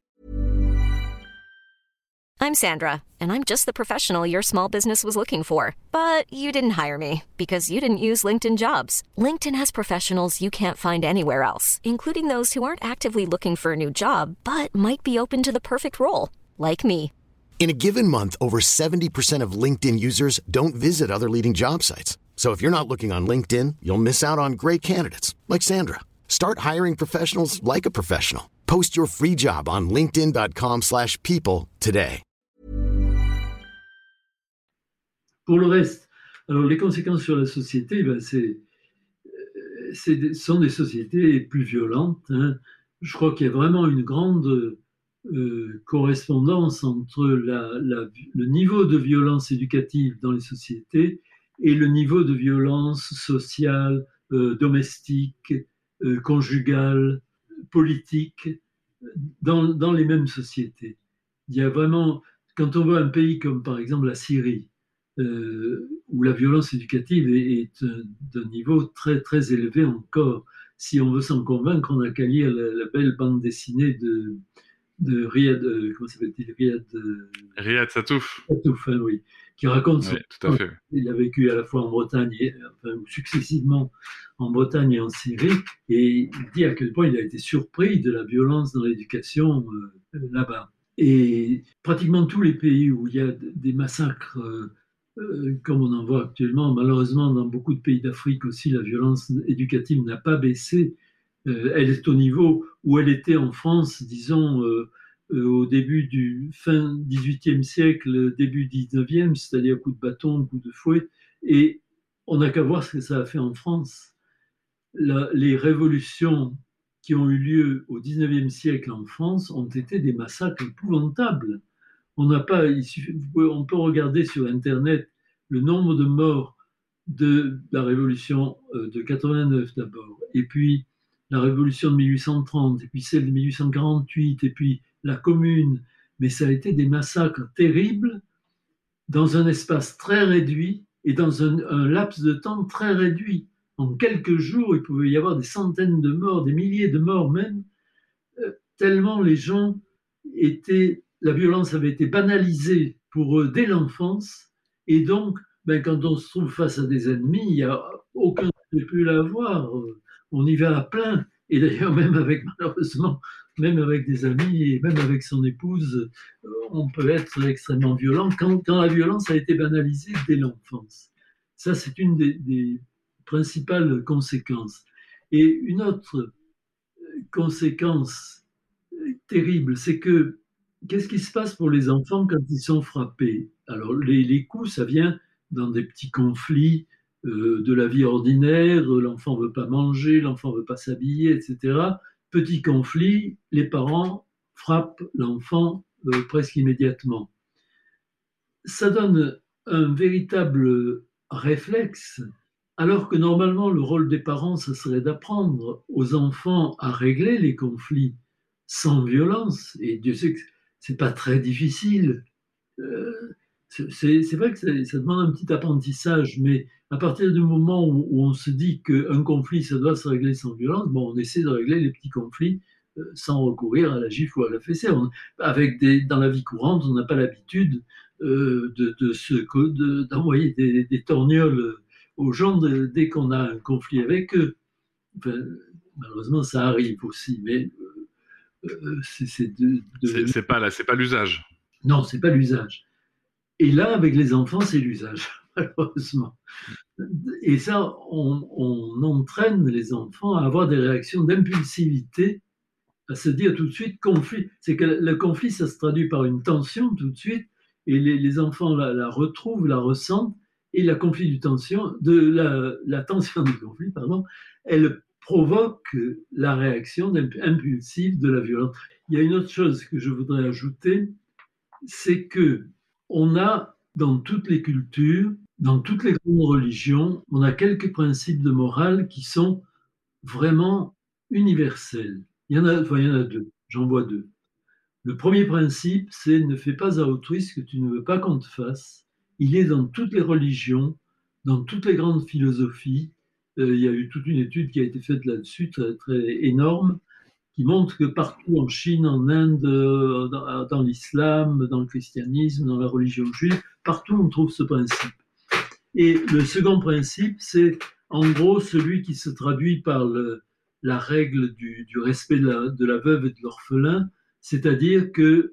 I'm Sandra, and I'm just the professional your small business was looking for. But you didn't hire me because you didn't use LinkedIn Jobs. LinkedIn has professionals you can't find anywhere else, including those who aren't actively looking for a new job, but might be open to the perfect role, like me. In a given month, over seventy percent of LinkedIn users don't visit other leading job sites. So if you're not looking on LinkedIn, you'll miss out on great candidates like Sandra. Start hiring professionals like a professional. Post your free job on linkedin dot com slash people today. Pour le reste, alors les conséquences sur la société, ben c'est, c'est, sont des sociétés plus violentes. Hein. Je crois qu'il y a vraiment une grande euh, correspondance entre la, la, le niveau de violence éducative dans les sociétés et le niveau de violence sociale, euh, domestique, euh, conjugale, politique dans, dans les mêmes sociétés. Il y a vraiment, quand on voit un pays comme par exemple la Syrie, Euh, où la violence éducative est, est d'un niveau très, très élevé encore. Si on veut s'en convaincre, on n'a qu'à lire la, la belle bande dessinée de, de Riyad, euh, comment s'appelle-t-il Riyad, euh, Riyad Sattouf. Sattouf, hein, oui, qui raconte son... Oui, tout à fait. Il a vécu à la fois en Bretagne, et, enfin, successivement en Bretagne et en Syrie, et il dit à quel point il a été surpris de la violence dans l'éducation euh, là-bas. Et pratiquement tous les pays où il y a des massacres euh, Euh, comme on en voit actuellement, malheureusement dans beaucoup de pays d'Afrique aussi, la violence éducative n'a pas baissé. Euh, elle est au niveau où elle était en France, disons, euh, euh, au début du fin dix-huitième siècle, début dix-neuvième, c'est-à-dire coup de bâton, coup de fouet. Et on n'a qu'à voir ce que ça a fait en France. La, les révolutions qui ont eu lieu au dix-neuvième siècle en France ont été des massacres épouvantables. On n'a pas, il suffit, on peut regarder sur Internet le nombre de morts de la révolution de quatre-vingt-neuf d'abord, et puis la révolution de mille huit cent trente, et puis celle de mille huit cent quarante-huit, et puis la Commune. Mais ça a été des massacres terribles dans un espace très réduit et dans un, un laps de temps très réduit. En quelques jours, il pouvait y avoir des centaines de morts, des milliers de morts même, euh, tellement les gens étaient, la violence avait été banalisée pour eux dès l'enfance, et donc, ben, quand on se trouve face à des ennemis, il n'y a aucun scrupule à avoir, on y va à plein, et d'ailleurs même avec, malheureusement, même avec des amis et même avec son épouse, on peut être extrêmement violent quand, quand la violence a été banalisée dès l'enfance. Ça, c'est une des, des principales conséquences. Et une autre conséquence terrible, c'est que qu'est-ce qui se passe pour les enfants quand ils sont frappés? Alors, les, les coups, ça vient dans des petits conflits euh, de la vie ordinaire, l'enfant ne veut pas manger, l'enfant ne veut pas s'habiller, et cetera. Petit conflit, les parents frappent l'enfant euh, presque immédiatement. Ça donne un véritable réflexe, alors que normalement le rôle des parents, ce serait d'apprendre aux enfants à régler les conflits sans violence. Et Dieu sait que ce n'est pas très difficile. Euh, c'est, c'est vrai que ça, ça demande un petit apprentissage, mais à partir du moment où, où on se dit qu'un conflit, ça doit se régler sans violence, bon, on essaie de régler les petits conflits euh, sans recourir à la gifle ou à la fessée. On, avec des, dans la vie courante, on n'a pas l'habitude euh, de, de se, de, d'envoyer des, des torgnoles aux gens de, dès qu'on a un conflit avec eux. Enfin, malheureusement, ça arrive aussi, mais euh, c'est, c'est, de, de... c'est, c'est pas là, c'est pas l'usage. Non, c'est pas l'usage. Et là, avec les enfants, c'est l'usage, malheureusement. Et ça, on, on entraîne les enfants à avoir des réactions d'impulsivité, à se dire tout de suite conflit. C'est que le conflit, ça se traduit par une tension tout de suite, et les, les enfants la, la retrouvent, la ressentent, et la conflit du tension, de la, la tension du conflit, pardon, elle provoque la réaction impulsive de la violence. Il y a une autre chose que je voudrais ajouter, c'est que on a dans toutes les cultures, dans toutes les grandes religions, on a quelques principes de morale qui sont vraiment universels. Il y en a, enfin, il y en a deux, j'en vois deux. Le premier principe, c'est ne fais pas à autrui ce que tu ne veux pas qu'on te fasse. Il est dans toutes les religions, dans toutes les grandes philosophies. Euh, il y a eu toute une étude qui a été faite là-dessus, très, très énorme, qui montre que partout en Chine, en Inde, dans, dans l'islam, dans le christianisme, dans la religion juive, partout on trouve ce principe. Et le second principe, c'est en gros celui qui se traduit par le, la règle du, du respect de la, de la veuve et de l'orphelin, c'est-à-dire qu'il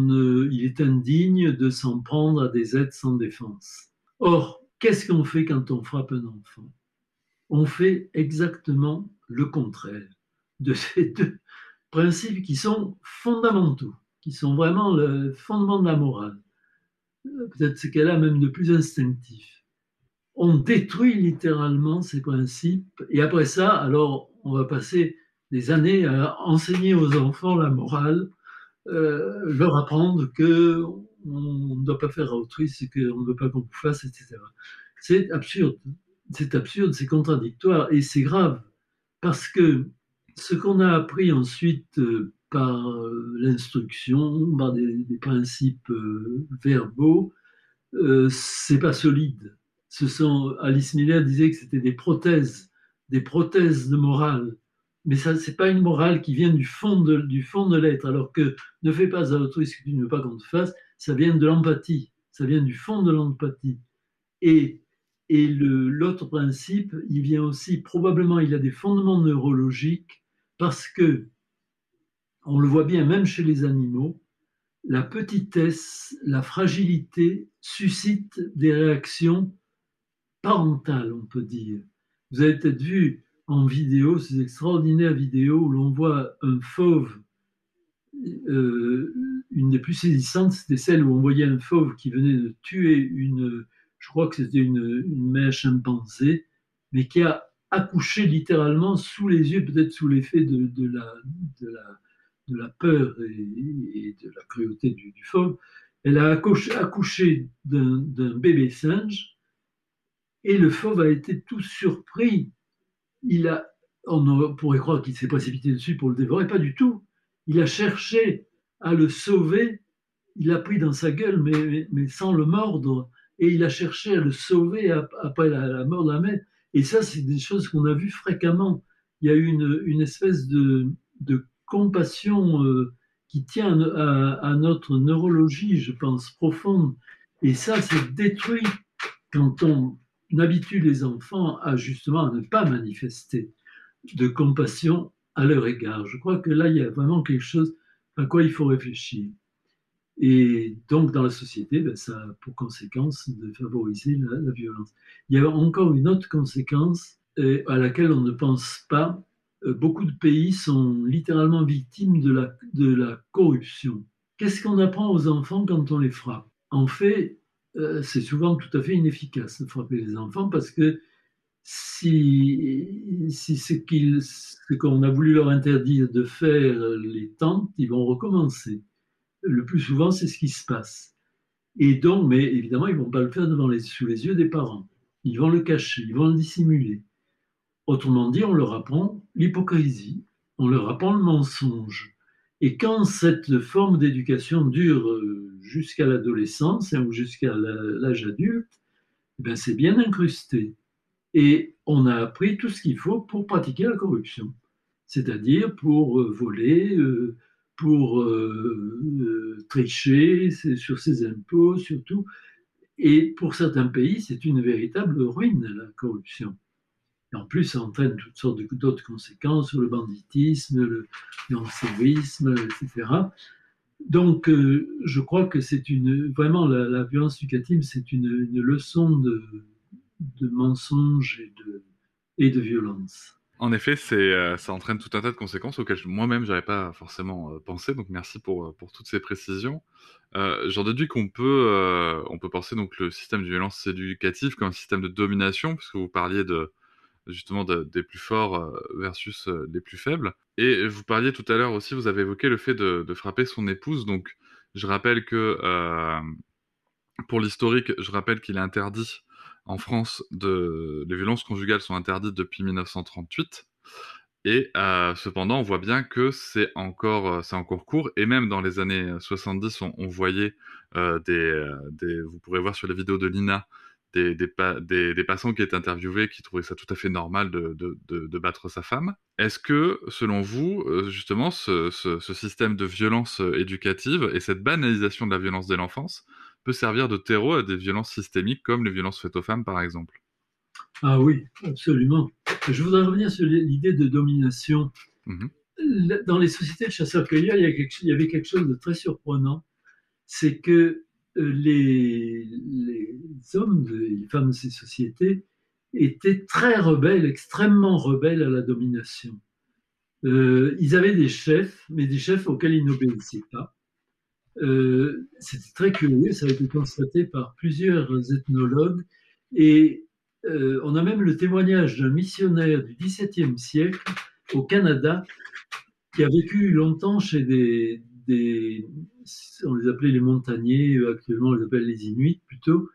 est indigne de s'en prendre à des êtres sans défense. Or, qu'est-ce qu'on fait quand on frappe un enfant? On fait exactement le contraire de ces deux principes qui sont fondamentaux, qui sont vraiment le fondement de la morale. Peut-être ce qu'elle a même de plus instinctif. On détruit littéralement ces principes, et après ça, alors on va passer des années à enseigner aux enfants la morale, euh, leur apprendre qu'on ne doit pas faire à autrui ce qu'on ne veut pas qu'on vous fasse, et cetera. C'est absurde, c'est absurde, c'est contradictoire, et c'est grave, parce que ce qu'on a appris ensuite euh, par euh, l'instruction, par des, des principes euh, verbaux, euh, c'est pas solide. Ce sont, Alice Miller disait que c'était des prothèses, des prothèses de morale. Mais ça, c'est pas une morale qui vient du fond de, du fond de l'être, alors que ne fais pas à autrui ce que tu ne veux pas qu'on te fasse, ça vient de l'empathie, ça vient du fond de l'empathie. Et, et le, l'autre principe, il vient aussi, probablement, il a des fondements neurologiques, parce que, on le voit bien même chez les animaux, la petitesse, la fragilité suscite des réactions parentales, on peut dire. Vous avez peut-être vu en vidéo ces extraordinaires vidéos où l'on voit un fauve, euh, une des plus saisissantes, c'était celle où on voyait un fauve qui venait de tuer une, je crois que c'était une, une mère chimpanzé, mais qui a accouché littéralement sous les yeux, peut-être sous l'effet de, de, la, de, la, de la peur et, et de la cruauté du, du fauve. Elle a accouché, accouché d'un, d'un bébé singe, Et le fauve a été tout surpris. Il a, on pourrait croire qu'il s'est précipité dessus pour le dévorer, pas du tout. Il a cherché à le sauver, il l'a pris dans sa gueule, mais, mais sans le mordre, et il a cherché à le sauver après la, la mort de la mère. Et ça, c'est des choses qu'on a vues fréquemment. Il y a eu une, une espèce de, de compassion euh, qui tient à, à notre neurologie, je pense, profonde. Et ça, c'est détruit quand on habitue les enfants à justement à ne pas manifester de compassion à leur égard. Je crois que là, il y a vraiment quelque chose à quoi il faut réfléchir. Et donc, dans la société, ben, ça a pour conséquence de favoriser la, la violence. Il y a encore une autre conséquence euh, à laquelle on ne pense pas. Euh, beaucoup de pays sont littéralement victimes de la, de la corruption. Qu'est-ce qu'on apprend aux enfants quand on les frappe ? En fait, euh, c'est souvent tout à fait inefficace de frapper les enfants parce que si, si ce, qu'ils, ce qu'on a voulu leur interdire de faire les tente, ils vont recommencer. Le plus souvent, c'est ce qui se passe. Et donc, mais évidemment, ils ne vont pas le faire devant les, sous les yeux des parents. Ils vont le cacher, ils vont le dissimuler. Autrement dit, on leur apprend l'hypocrisie, on leur apprend le mensonge. Et quand cette forme d'éducation dure jusqu'à l'adolescence ou jusqu'à l'âge adulte, ben c'est bien incrusté. Et on a appris tout ce qu'il faut pour pratiquer la corruption, c'est-à-dire pour voler, pour euh, tricher sur ses impôts, surtout. Et pour certains pays, c'est une véritable ruine, la corruption. Et en plus, ça entraîne toutes sortes d'autres conséquences sur le banditisme, le jansénisme, et cetera. Donc, euh, je crois que c'est une, vraiment la, la violence éducative, c'est une, une leçon de, de mensonge et de, et de violence. En effet, c'est, euh, ça entraîne tout un tas de conséquences auxquelles je, moi-même je n'avais pas forcément euh, pensé. Donc, merci pour, pour toutes ces précisions. Euh, j'en déduis qu'on peut, euh, on peut penser donc le système de violence éducative comme un système de domination, puisque vous parliez de justement de, des plus forts versus les plus faibles. Et vous parliez tout à l'heure aussi, vous avez évoqué le fait de, de frapper son épouse. Donc, je rappelle que, euh, pour l'historique, je rappelle qu'il est interdit en France, de, les violences conjugales sont interdites depuis mille neuf cent trente-huit. Et euh, cependant, on voit bien que c'est encore, c'est encore court. Et même dans les années soixante-dix, on, on voyait euh, des, des... Vous pourrez voir sur les vidéos de Lina, Des, des, des, des passants qui étaient interviewés qui trouvaient ça tout à fait normal de, de, de, de battre sa femme. Est-ce que, selon vous, justement, ce, ce, ce système de violence éducative et cette banalisation de la violence dès l'enfance peut servir de terreau à des violences systémiques comme les violences faites aux femmes, par exemple ? Ah oui, absolument. Je voudrais revenir sur l'idée de domination. Mmh. Dans les sociétés de chasseurs-cueilleurs, il y a quelque, il y avait quelque chose de très surprenant. C'est que Les, les hommes, les femmes de ces sociétés étaient très rebelles, extrêmement rebelles à la domination. Euh, ils avaient des chefs, mais des chefs auxquels ils n'obéissaient pas. Euh, c'était très curieux, ça a été constaté par plusieurs ethnologues. Et euh, on a même le témoignage d'un missionnaire du dix-septième siècle au Canada qui a vécu longtemps chez des... Des, on les appelait les montagnais, actuellement on les appelle les Inuits plutôt.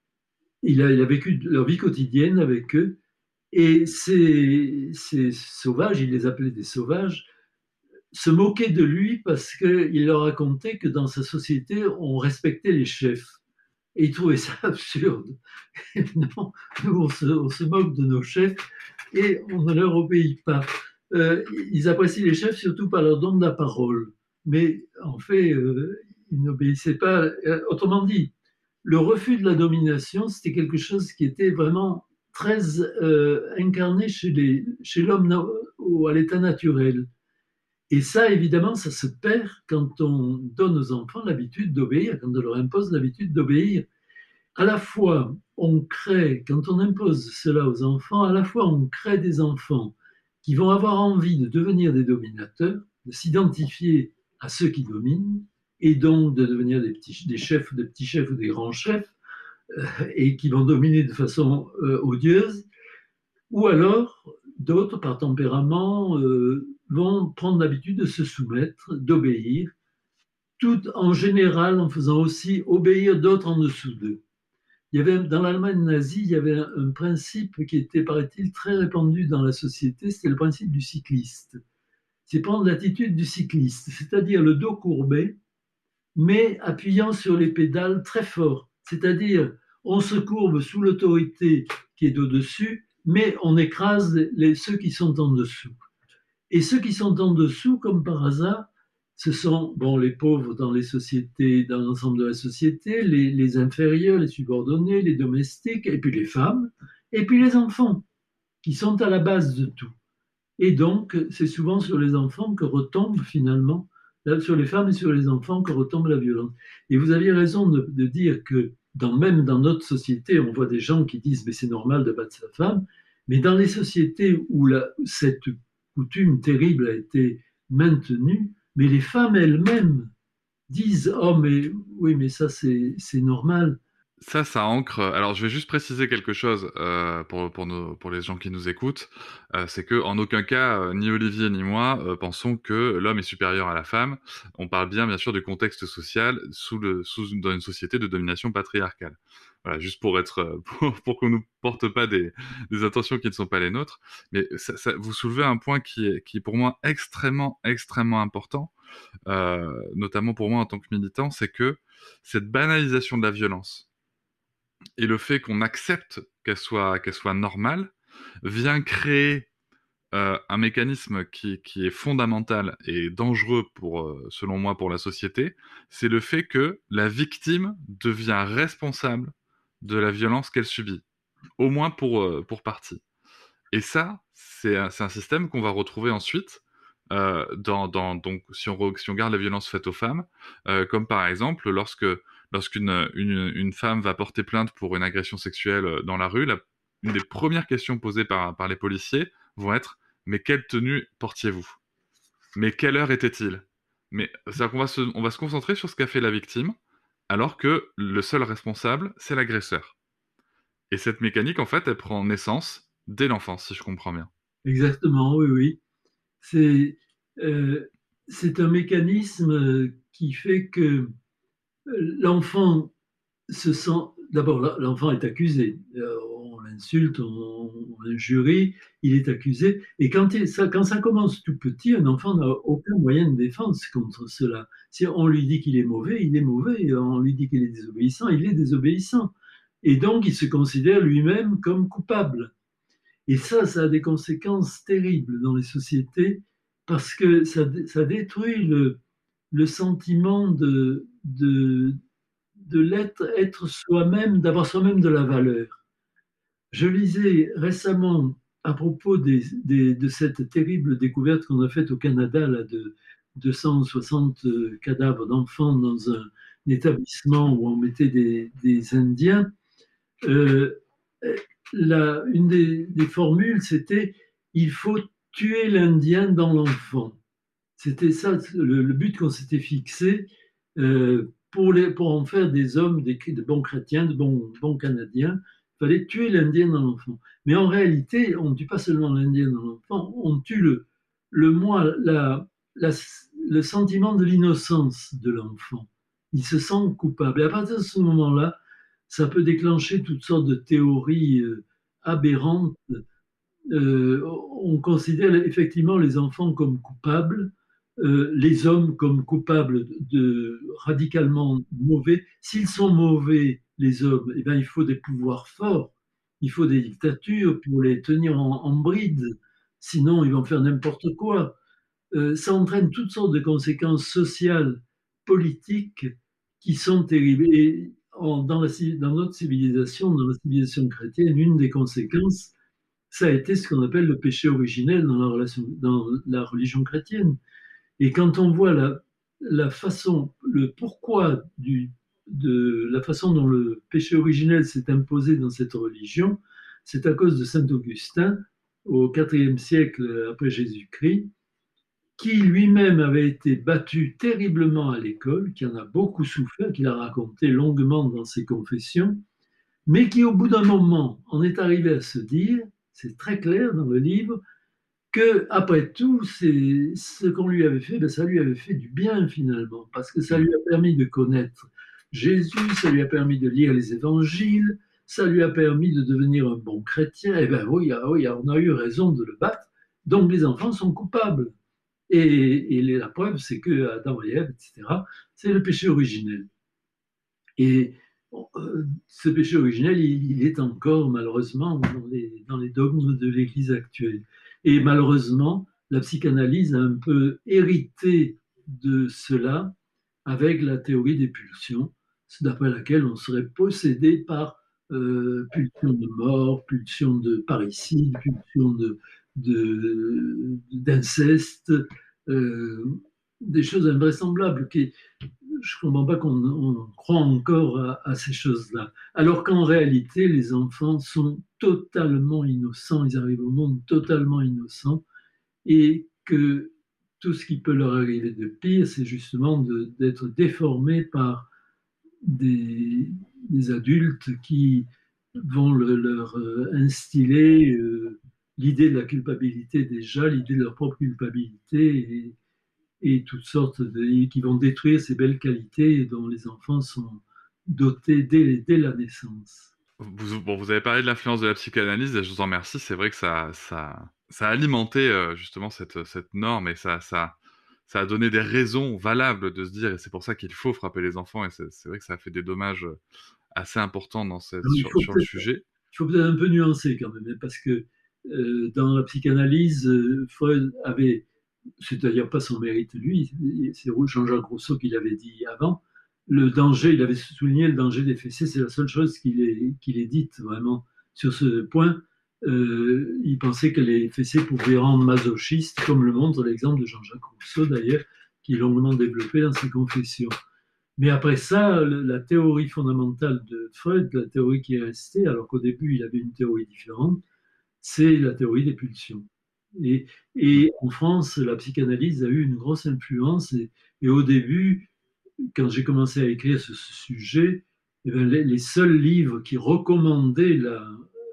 Il a, il a vécu leur vie quotidienne avec eux, et ces, ces sauvages, il les appelait des sauvages, se moquaient de lui parce qu'il leur racontait que dans sa société, on respectait les chefs. Et ils trouvaient ça absurde. Non, nous, on se, on se moque de nos chefs et on ne leur obéit pas. Euh, ils apprécient les chefs surtout par leur don de la parole. Mais en fait, euh, ils n'obéissaient pas. Autrement dit, le refus de la domination, c'était quelque chose qui était vraiment très euh, incarné chez, les, chez l'homme à l'état naturel. Et ça, évidemment, ça se perd quand on donne aux enfants l'habitude d'obéir, quand on leur impose l'habitude d'obéir. À la fois, on crée, quand on impose cela aux enfants, à la fois on crée des enfants qui vont avoir envie de devenir des dominateurs, de s'identifier à ceux qui dominent, et donc de devenir des, petits, des chefs, des petits chefs ou des grands chefs, euh, et qui vont dominer de façon euh, odieuse, ou alors d'autres, par tempérament, euh, vont prendre l'habitude de se soumettre, d'obéir, tout en général en faisant aussi obéir d'autres en dessous d'eux. Il il y avait, dans l'Allemagne nazie, il y avait un, un principe qui était, paraît-il, très répandu dans la société, c'était le principe du cycliste. C'est prendre l'attitude du cycliste, c'est-à-dire le dos courbé, mais appuyant sur les pédales très fort. C'est-à-dire, on se courbe sous l'autorité qui est au-dessus, mais on écrase les, ceux qui sont en dessous. Et ceux qui sont en dessous, comme par hasard, ce sont bon, les pauvres dans les sociétés, dans l'ensemble de la société, les, les inférieurs, les subordonnés, les domestiques, et puis les femmes, et puis les enfants, qui sont à la base de tout. Et donc, c'est souvent sur les enfants que retombe finalement, sur les femmes et sur les enfants que retombe la violence. Et vous aviez raison de, de dire que dans, même dans notre société, on voit des gens qui disent « mais c'est normal de battre sa femme », mais dans les sociétés où la, cette coutume terrible a été maintenue, mais les femmes elles-mêmes disent « oh mais oui, mais ça c'est, c'est normal ». Ça, ça ancre. Alors, je vais juste préciser quelque chose euh, pour pour nos pour les gens qui nous écoutent, euh, c'est que en aucun cas, euh, ni Olivier ni moi euh, pensons que l'homme est supérieur à la femme. On parle bien, bien sûr, du contexte social sous le sous dans une société de domination patriarcale. Voilà, juste pour être pour, pour qu'on nous porte pas des des intentions qui ne sont pas les nôtres. Mais ça, ça, vous soulevez un point qui est qui est pour moi extrêmement extrêmement important, euh, notamment pour moi en tant que militant, c'est que cette banalisation de la violence et le fait qu'on accepte qu'elle soit, qu'elle soit normale vient créer euh, un mécanisme qui, qui est fondamental et dangereux, pour, euh, selon moi, pour la société. C'est le fait que la victime devient responsable de la violence qu'elle subit, au moins pour, euh, pour partie. Et ça, c'est un, c'est un système qu'on va retrouver ensuite euh, dans, dans, donc, si on, si on regarde la violence faite aux femmes, euh, comme par exemple lorsque Lorsqu'une une, une femme va porter plainte pour une agression sexuelle dans la rue, la, une des premières questions posées par, par les policiers vont être « Mais quelle tenue portiez-vous ? Mais quelle heure était-il » Mais c'est-à-dire qu'on va se, on va se concentrer sur ce qu'a fait la victime, alors que le seul responsable, c'est l'agresseur. Et cette mécanique, en fait, elle prend naissance dès l'enfance, si je comprends bien. Exactement, oui, oui. C'est, euh, c'est un mécanisme qui fait que l'enfant se sent... D'abord, l'enfant est accusé. On l'insulte, on, on l'injurie, il est accusé. Et quand, il, ça, quand ça commence tout petit, un enfant n'a aucun moyen de défense contre cela. Si on lui dit qu'il est mauvais, il est mauvais. On lui dit qu'il est désobéissant, il est désobéissant. Et donc, il se considère lui-même comme coupable. Et ça, ça a des conséquences terribles dans les sociétés parce que ça, ça détruit le... le sentiment de, de, de l'être être soi-même, d'avoir soi-même de la valeur. Je lisais récemment à propos des, des, de cette terrible découverte qu'on a faite au Canada là, de deux cent soixante cadavres d'enfants dans un, un établissement où on mettait des, des Indiens. Euh, la, une des, des formules, c'était « il faut tuer l'Indien dans l'enfant ». C'était ça le, le but qu'on s'était fixé euh, pour, les, pour en faire des hommes, des, de bons chrétiens, de bons, bons Canadiens. Il fallait tuer l'Indien dans l'enfant. Mais en réalité, on ne tue pas seulement l'Indien dans l'enfant, on tue le, le moi, la, la, le sentiment de l'innocence de l'enfant. Il se sent coupable. Et à partir de ce moment-là, ça peut déclencher toutes sortes de théories euh, aberrantes. Euh, on considère effectivement les enfants comme coupables, Euh, les hommes comme coupables de radicalement mauvais. S'ils sont mauvais, les hommes, eh bien, il faut des pouvoirs forts, il faut des dictatures pour les tenir en, en bride, sinon ils vont faire n'importe quoi. Euh, ça entraîne toutes sortes de conséquences sociales, politiques qui sont terribles. Et en, dans, la, dans notre civilisation, dans la civilisation chrétienne, une des conséquences, ça a été ce qu'on appelle le péché originel dans la, relation, dans la religion chrétienne. Et quand on voit la, la façon, le pourquoi du, de la façon dont le péché originel s'est imposé dans cette religion, c'est à cause de saint Augustin au quatrième siècle après Jésus-Christ, qui lui-même avait été battu terriblement à l'école, qui en a beaucoup souffert, qu'il a raconté longuement dans ses confessions, mais qui au bout d'un moment en est arrivé à se dire, c'est très clair dans le livre, que après tout, c'est ce qu'on lui avait fait, ben ça lui avait fait du bien finalement, parce que ça lui a permis de connaître Jésus, ça lui a permis de lire les évangiles, ça lui a permis de devenir un bon chrétien. Eh bien oui, oui, on a eu raison de le battre. Donc les enfants sont coupables. Et, et la preuve, c'est que Adam et Ève, et cetera, c'est le péché originel. Et euh, ce péché originel, il, il est encore malheureusement dans les, dans les dogmes de l'Église actuelle. Et malheureusement, la psychanalyse a un peu hérité de cela avec la théorie des pulsions, d'après laquelle on serait possédé par euh, pulsion de mort, pulsion de parricide, pulsion de, de, d'inceste, euh, des choses invraisemblables. Qui, je ne comprends pas qu'on on croit encore à, à ces choses-là. Alors qu'en réalité, les enfants sont totalement innocents, ils arrivent au monde totalement innocents, et que tout ce qui peut leur arriver de pire, c'est justement de, d'être déformés par des, des adultes qui vont le, leur instiller euh, l'idée de la culpabilité déjà, l'idée de leur propre culpabilité, et, et toutes sortes de, qui vont détruire ces belles qualités dont les enfants sont dotés dès, dès la naissance. Vous, bon, vous avez parlé de l'influence de la psychanalyse et je vous en remercie. C'est vrai que ça, ça, ça a alimenté euh, justement cette, cette norme et ça, ça, ça a donné des raisons valables de se dire, et c'est pour ça qu'il faut frapper les enfants, et c'est, c'est vrai que ça a fait des dommages assez importants dans cette, sur, sur le sujet. Il faut peut-être un peu nuancer quand même, parce que euh, dans la psychanalyse, euh, Freud avait, c'est-à-dire pas son mérite lui, c'est Jean-Jacques Rousseau qui l'avait dit avant, le danger, il avait souligné le danger des fessées, c'est la seule chose qu'il ait, qu'il ait dite vraiment sur ce point. Euh, il pensait que les fessées pouvaient rendre masochiste, comme le montre l'exemple de Jean-Jacques Rousseau d'ailleurs, qui est longuement développé dans ses confessions. Mais après ça, la théorie fondamentale de Freud, la théorie qui est restée, alors qu'au début il avait une théorie différente, c'est la théorie des pulsions. Et, et en France, la psychanalyse a eu une grosse influence, et, et au début, quand j'ai commencé à écrire sur ce sujet, eh bien, les, les seuls livres qui recommandaient la,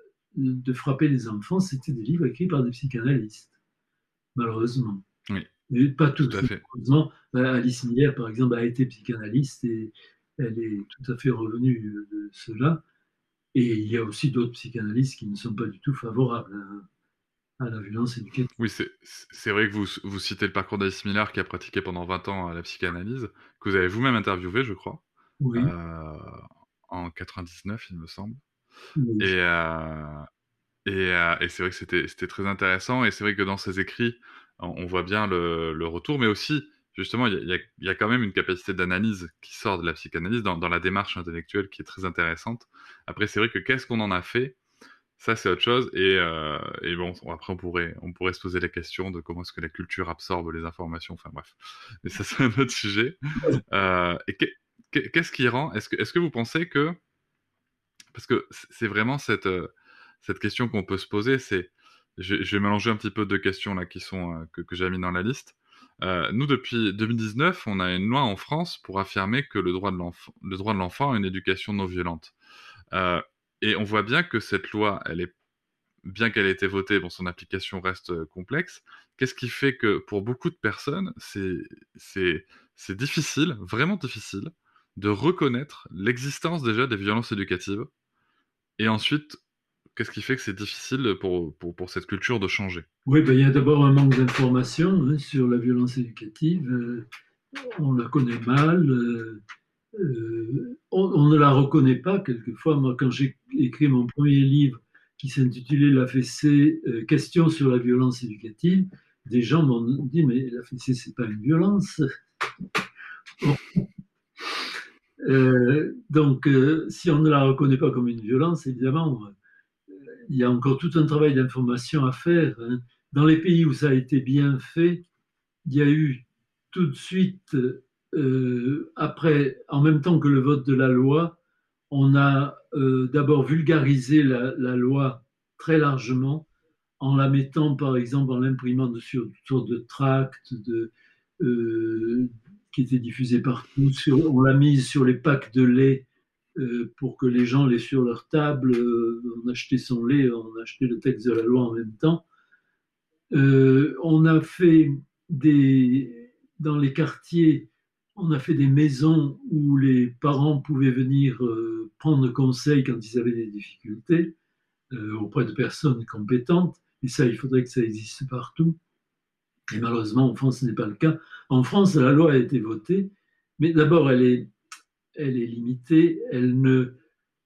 de frapper les enfants, c'était des livres écrits par des psychanalystes, malheureusement. Oui, mais pas tous. Tout à fait. Malheureusement, Alice Miller, par exemple, a été psychanalyste et elle est tout à fait revenue de cela. Et il y a aussi d'autres psychanalystes qui ne sont pas du tout favorables à, à la violence éducative. Oui, c'est, c'est vrai que vous, vous citez le parcours d'Alice Miller qui a pratiqué pendant vingt ans la psychanalyse, que vous avez vous-même interviewé, je crois, oui. euh, en quatre-vingt-dix-neuf, il me semble. Oui. Et, euh, et, euh, et c'est vrai que c'était, c'était très intéressant, et c'est vrai que dans ses écrits, on, on voit bien le, le retour, mais aussi, justement, il y a, y a quand même une capacité d'analyse qui sort de la psychanalyse dans, dans la démarche intellectuelle qui est très intéressante. Après, c'est vrai que qu'est-ce qu'on en a fait ? Ça, c'est autre chose. Et, euh, et bon, après, on pourrait, on pourrait se poser la question de comment est-ce que la culture absorbe les informations. Enfin, bref. Mais ça, c'est un autre sujet. Euh, et que, que, qu'est-ce qui rend... Est-ce que, est-ce que vous pensez que... Parce que c'est vraiment cette, cette question qu'on peut se poser. C'est, je, je vais mélanger un petit peu deux questions là, qui sont, euh, que, que j'ai mis dans la liste. Euh, nous, depuis deux mille dix-neuf, on a une loi en France pour affirmer que le droit de l'enfant, le droit de l'enfant a une éducation non violente. Euh, Et on voit bien que cette loi, elle est, bien qu'elle ait été votée, bon, son application reste complexe. Qu'est-ce qui fait que pour beaucoup de personnes, c'est, c'est, c'est difficile, vraiment difficile, de reconnaître l'existence déjà des violences éducatives. Et ensuite, qu'est-ce qui fait que c'est difficile pour, pour, pour cette culture de changer ? Oui, ben, il y a d'abord un manque d'information hein, sur la violence éducative. Euh, on la connaît mal. Euh, Euh, on, on ne la reconnaît pas quelquefois. Moi, quand j'ai écrit mon premier livre qui s'intitulait La fessée, euh, questions sur la violence éducative, des gens m'ont dit mais la fessée c'est pas une violence. euh, donc, euh, si on ne la reconnaît pas comme une violence, évidemment, euh, il y a encore tout un travail d'information à faire. Hein. Dans les pays où ça a été bien fait, il y a eu tout de suite Euh, après, en même temps que le vote de la loi, on a euh, d'abord vulgarisé la, la loi très largement en la mettant, par exemple, en l'imprimant sur toutes sortes de tracts de, euh, qui étaient diffusés partout. Sur, on l'a mise sur les packs de lait euh, pour que les gens l'aient sur leur table. Euh, on achetait son lait, on achetait le texte de la loi en même temps. Euh, on a fait des, dans les quartiers on a fait des maisons où les parents pouvaient venir euh, prendre conseil quand ils avaient des difficultés euh, auprès de personnes compétentes. Et ça, il faudrait que ça existe partout. Et malheureusement, en France, ce n'est pas le cas. En France, la loi a été votée, mais d'abord, elle est, elle est limitée. Elle ne,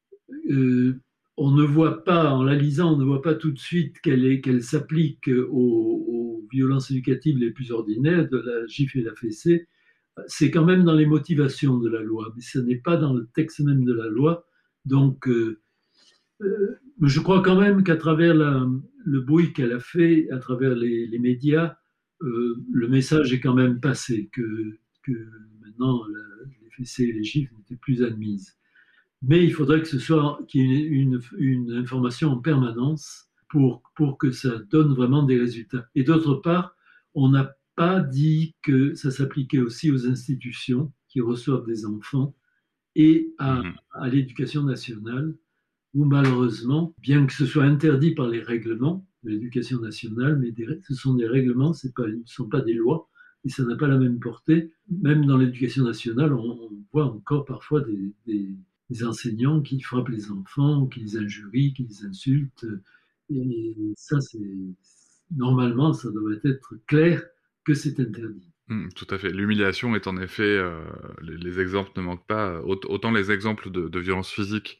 euh, on ne voit pas, en la lisant, on ne voit pas tout de suite qu'elle, est, qu'elle s'applique aux, aux violences éducatives les plus ordinaires, de la gifle et la fessée. C'est quand même dans les motivations de la loi, mais ce n'est pas dans le texte même de la loi. Donc, euh, euh, je crois quand même qu'à travers la, le bruit qu'elle a fait, à travers les, les médias, euh, le message est quand même passé, que, que maintenant la, les fessées et les gifles n'étaient plus admises. Mais il faudrait que ce soit qu'il y ait une, une, une information en permanence pour, pour que ça donne vraiment des résultats. Et d'autre part, on n'a pas dit que ça s'appliquait aussi aux institutions qui reçoivent des enfants et à, mmh. à l'éducation nationale, où malheureusement, bien que ce soit interdit par les règlements de l'éducation nationale, mais des, ce sont des règlements, ce ne sont pas des lois, et ça n'a pas la même portée. Même dans l'éducation nationale, on, on voit encore parfois des, des, des enseignants qui frappent les enfants, qui les injurient, qui les insultent. Et ça, c'est normalement, ça devrait être clair que c'est interdit. Mmh, tout à fait. L'humiliation est en effet, euh, les, les exemples ne manquent pas. Autant les exemples de, de violence physique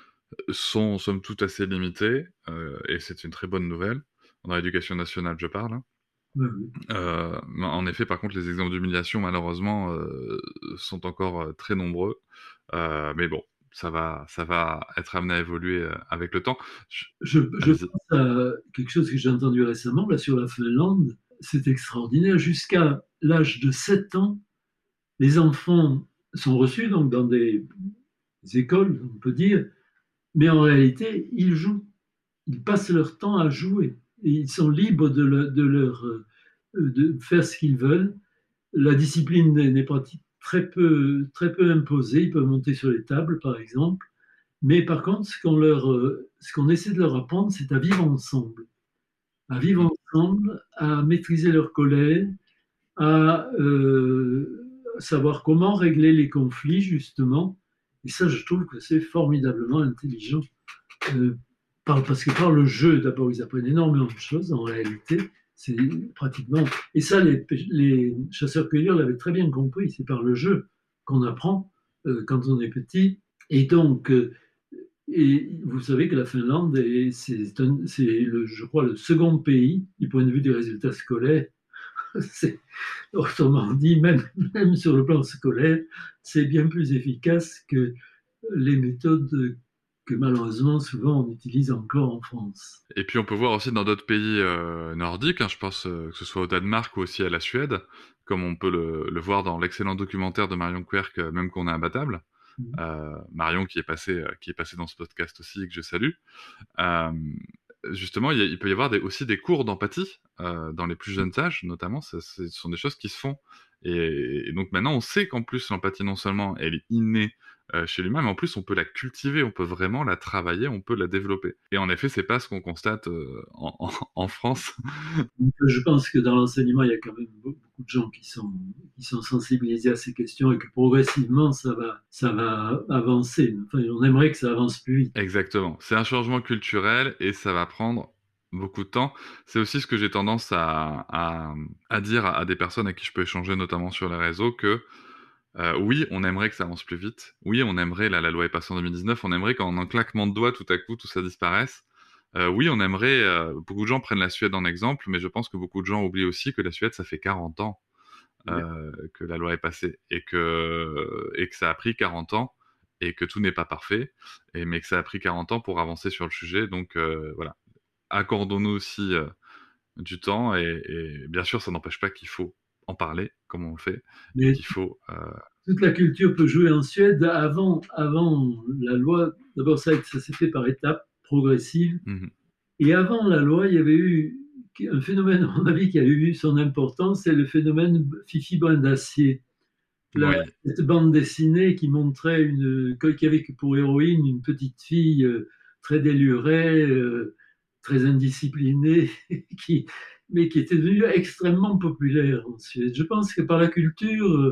sont somme toute assez limités, euh, et c'est une très bonne nouvelle. Dans l'éducation nationale, je parle. Hein. Oui, oui. Euh, en effet, par contre, les exemples d'humiliation, malheureusement, euh, sont encore très nombreux. Euh, mais bon, ça va, ça va être amené à évoluer avec le temps. Je, je, je pense à quelque chose que j'ai entendu récemment, là, sur la Finlande. C'est extraordinaire. Jusqu'à l'âge de sept ans, les enfants sont reçus donc, dans des, des écoles, on peut dire, mais en réalité, ils jouent. Ils passent leur temps à jouer. Et ils sont libres de, le, de, leur, de faire ce qu'ils veulent. La discipline n'est pas très peu, très peu imposée. Ils peuvent monter sur les tables, par exemple. Mais par contre, ce qu'on, leur, ce qu'on essaie de leur apprendre, c'est à vivre ensemble. À vivre ensemble, à maîtriser leur colère, à euh, savoir comment régler les conflits, justement. Et ça, je trouve que c'est formidablement intelligent. Euh, par, parce que par le jeu, d'abord, ils apprennent énormément de choses, en réalité. C'est pratiquement... Et ça, les, les chasseurs-cueilleurs l'avaient très bien compris. C'est par le jeu qu'on apprend euh, quand on est petit. Et donc... Euh, Et vous savez que la Finlande, est, c'est, un, c'est le, je crois, le second pays du point de vue des résultats scolaires. C'est, autrement dit, même, même sur le plan scolaire, c'est bien plus efficace que les méthodes que malheureusement souvent on utilise encore en France. Et puis on peut voir aussi dans d'autres pays euh, nordiques, hein, je pense euh, que ce soit au Danemark ou aussi à la Suède, comme on peut le, le voir dans l'excellent documentaire de Marion Querc, Même qu'on est imbattable. Euh, Marion qui est passé euh, qui est passé dans ce podcast aussi et que je salue. Euh, justement, il, y a, il peut y avoir des, aussi des cours d'empathie euh, dans les plus jeunes âges, notamment. Ça, ce sont des choses qui se font. Et, et donc maintenant, on sait qu'en plus l'empathie non seulement elle est innée euh, chez l'humain, mais en plus on peut la cultiver, on peut vraiment la travailler, on peut la développer. Et en effet, c'est pas ce qu'on constate euh, en, en, en France. Donc, je pense que dans l'enseignement, il y a quand même beaucoup de gens qui sont, qui sont sensibilisés à ces questions et que progressivement, ça va, ça va avancer. Enfin, on aimerait que ça avance plus vite. Exactement. C'est un changement culturel et ça va prendre beaucoup de temps. C'est aussi ce que j'ai tendance à, à, à dire à, à des personnes avec qui je peux échanger, notamment sur les réseaux, que Euh, oui, on aimerait que ça avance plus vite. Oui, on aimerait, là, la loi est passée en deux mille dix-neuf, on aimerait qu'en un claquement de doigts, tout à coup, tout ça disparaisse. Euh, oui, on aimerait, euh, beaucoup de gens prennent la Suède en exemple, mais je pense que beaucoup de gens oublient aussi que la Suède, ça fait quarante ans euh, ouais. que la loi est passée, et que, et que ça a pris quarante ans, et que tout n'est pas parfait, et, mais que ça a pris quarante ans pour avancer sur le sujet. Donc euh, voilà, accordons-nous aussi euh, du temps, et, et bien sûr, ça n'empêche pas qu'il faut en parler, comme on le fait, mais qu'il faut... Euh... Toute la culture peut jouer en Suède. Avant, avant la loi, d'abord ça, ça s'est fait par étapes progressives, mm-hmm. et avant la loi, il y avait eu un phénomène, à mon avis, qui a eu son importance, c'est le phénomène Fifi Brin d'Acier. La, oui. Cette bande dessinée qui montrait, une, qui avait pour héroïne une petite fille euh, très délurée, euh, très indisciplinée, qui... mais qui était devenu extrêmement populaire en Suède. Je pense que par la culture,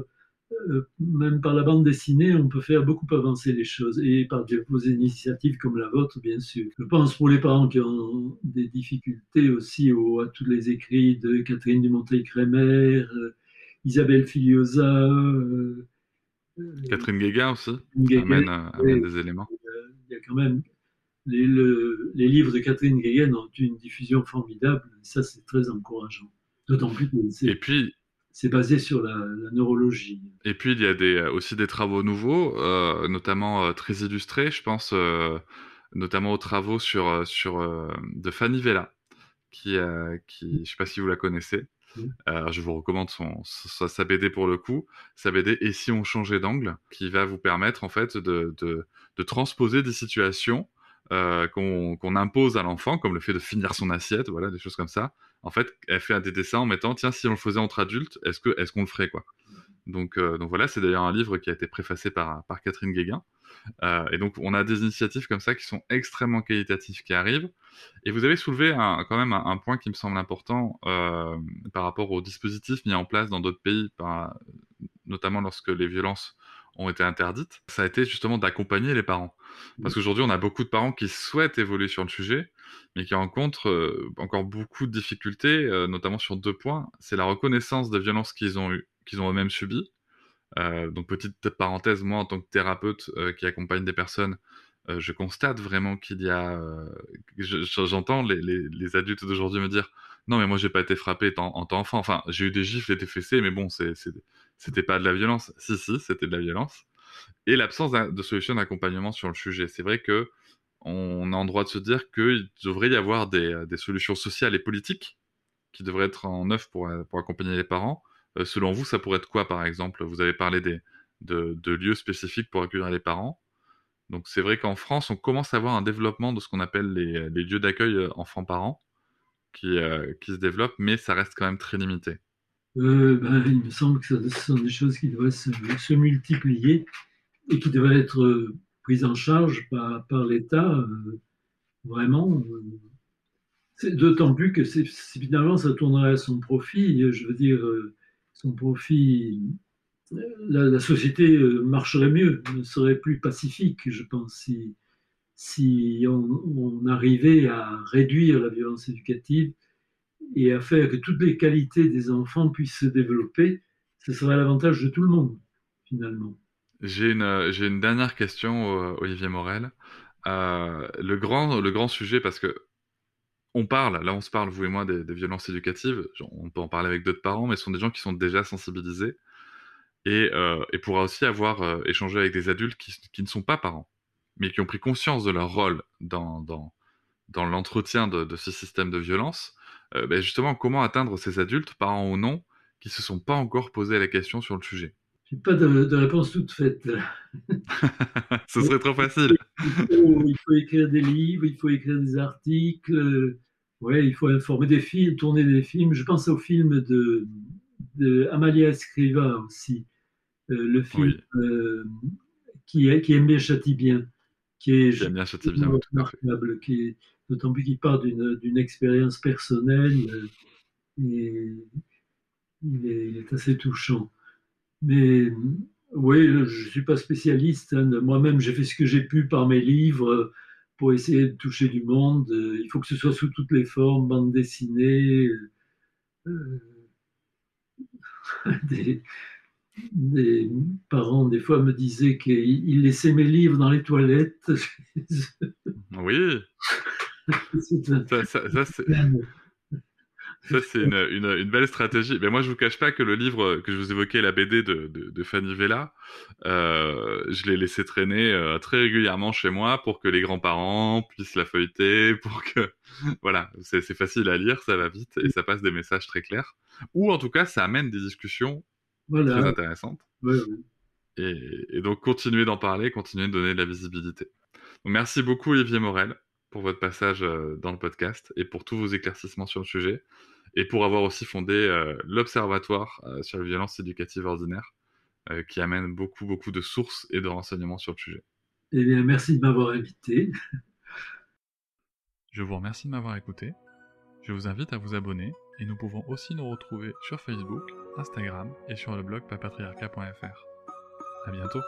euh, même par la bande dessinée, on peut faire beaucoup avancer les choses, et par des, vos initiatives comme la vôtre, bien sûr. Je pense pour les parents qui ont des difficultés aussi au, à tous les écrits de Catherine Dumonteil-Crémer, euh, Isabelle Filiosa, euh, Catherine Guéguen aussi Guéguen, amène, euh, amène des éléments. il y a quand même les, le, les livres de Catherine Guéguen ont une diffusion formidable, et ça c'est très encourageant. D'autant plus que c'est, Et puis, c'est basé sur la, la neurologie. et puis il y a des, aussi des travaux nouveaux, euh, notamment euh, très illustrés. Je pense euh, notamment aux travaux sur, euh, sur, euh, de Fanny Vella, qui, euh, qui, je ne sais pas si vous la connaissez. Oui. Euh, je vous recommande son, sa, sa B D pour le coup, sa B D Et si on changeait d'angle, qui va vous permettre en fait de, de, de transposer des situations euh, qu'on, qu'on impose à l'enfant, comme le fait de finir son assiette, voilà, des choses comme ça. En fait, elle fait des dessins en mettant, tiens, si on le faisait entre adultes, est-ce que, est-ce qu'on le ferait, quoi. Donc, euh, donc voilà, c'est d'ailleurs un livre qui a été préfacé par, par Catherine Guéguen. Euh, et donc, on a des initiatives comme ça qui sont extrêmement qualitatives qui arrivent. Et vous avez soulevé un, quand même un, un point qui me semble important euh, par rapport aux dispositifs mis en place dans d'autres pays, par, notamment lorsque les violences ont été interdites. Ça a été justement d'accompagner les parents. Parce qu'aujourd'hui, on a beaucoup de parents qui souhaitent évoluer sur le sujet, mais qui rencontrent euh, encore beaucoup de difficultés, euh, notamment sur deux points. C'est la reconnaissance des violences qu'ils ont eues, qu'ils ont eux-mêmes subies. Euh, donc petite parenthèse, moi en tant que thérapeute euh, qui accompagne des personnes, euh, je constate vraiment qu'il y a, euh, je, j'entends les, les, les adultes d'aujourd'hui me dire non mais moi j'ai pas été frappé en, en tant qu'enfant, enfin j'ai eu des gifles et des fessées mais bon c'est, c'est, c'était pas de la violence. Si si, c'était de la violence. Et l'absence de solution d'accompagnement sur le sujet. C'est vrai que on a en droit de se dire qu'il devrait y avoir des, des solutions sociales et politiques qui devraient être en œuvre pour, pour accompagner les parents. Euh, selon vous, ça pourrait être quoi, par exemple? Vous avez parlé des, de, de lieux spécifiques pour accueillir les parents. Donc c'est vrai qu'en France, on commence à avoir un développement de ce qu'on appelle les, les lieux d'accueil enfants-parents qui, euh, qui se développent, mais ça reste quand même très limité. Euh, ben, il me semble que ce sont des choses qui devraient se, se multiplier et qui devraient être euh, prises en charge par, par l'État, euh, vraiment. Euh, c'est d'autant plus que c'est, c'est, finalement, ça tournerait à son profit. Je veux dire, euh, son profit, la, la société euh, marcherait mieux, serait plus pacifique, je pense, si, si on, on arrivait à réduire la violence éducative et à faire que toutes les qualités des enfants puissent se développer. Ce serait à l'avantage de tout le monde, finalement. J'ai une, j'ai une dernière question, euh, Olivier Morel. Euh, le grand, le grand sujet, parce que on parle, là on se parle, vous et moi, des, des violences éducatives. On peut en parler avec d'autres parents, mais ce sont des gens qui sont déjà sensibilisés et, euh, et pourra aussi avoir euh, échangé avec des adultes qui, qui ne sont pas parents, mais qui ont pris conscience de leur rôle dans, dans, dans l'entretien de, de ce système de violence. Euh, ben justement, comment atteindre ces adultes, parents ou non, qui ne se sont pas encore posé la question sur le sujet? Je n'ai pas de, de réponse toute faite. Ce serait trop facile. Il faut, il faut écrire des livres, il faut écrire des articles, ouais, il faut informer des films, tourner des films. Je pense au film de, de Amalia Escriva aussi, euh, le film Oui. euh, qui, est, qui aime bien châtie bien, qui est Qui aime bien châtie bien, oui, tout à fait. remarquable, qui est, d'autant plus qu'il part d'une, d'une expérience personnelle euh, et il est, il est assez touchant. Mais oui, je ne suis pas spécialiste. Hein. Moi-même, j'ai fait ce que j'ai pu par mes livres pour essayer de toucher du monde. Il faut que ce soit sous toutes les formes, bande dessinée. Euh, des, des parents, des fois, me disaient qu'ils laissaient mes livres dans les toilettes. Oui, ça, ça, ça c'est... Ça, c'est une, une, une belle stratégie. Mais moi, je vous cache pas que le livre que je vous évoquais, la B D de, de, de Fanny Vella, euh, je l'ai laissé traîner euh, très régulièrement chez moi pour que les grands-parents puissent la feuilleter, pour que... Voilà, c'est, c'est facile à lire, ça va vite et ça passe des messages très clairs. Ou en tout cas, ça amène des discussions Voilà. très intéressantes. Ouais, ouais. Et, et donc, continuer d'en parler, continuer de donner de la visibilité. Donc, merci beaucoup, Olivier Morel, pour votre passage euh, dans le podcast et pour tous vos éclaircissements sur le sujet. Et pour avoir aussi fondé euh, l'Observatoire euh, sur les violences éducatives ordinaires, euh, qui amène beaucoup, beaucoup de sources et de renseignements sur le sujet. Eh bien, merci de m'avoir invité. Je vous remercie de m'avoir écouté. Je vous invite à vous abonner Et nous pouvons aussi nous retrouver sur Facebook, Instagram et sur le blog papatriarca point f r. À bientôt.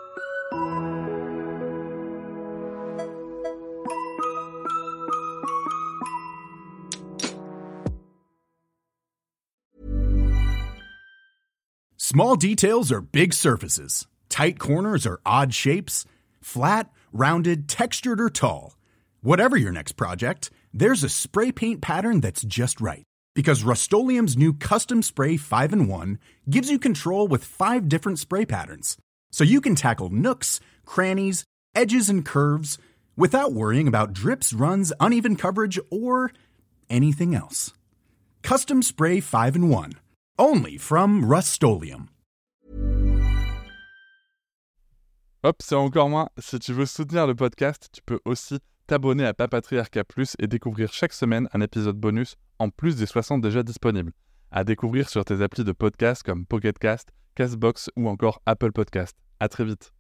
Small details are big surfaces. Tight corners are odd shapes. Flat, rounded, textured, or tall. Whatever your next project, there's a spray paint pattern that's just right. Because Rust-Oleum's new Custom Spray five in one gives you control with five different spray patterns. So you can tackle nooks, crannies, edges, and curves without worrying about drips, runs, uneven coverage, or anything else. Custom Spray five in one. Only from Rust-Oleum. Hop, c'est encore moins. Si tu veux soutenir le podcast, tu peux aussi t'abonner à Papatriarca Plus et découvrir chaque semaine un épisode bonus en plus des soixante déjà disponibles. À découvrir sur tes applis de podcast comme Pocket Cast, Castbox ou encore Apple Podcast. À très vite.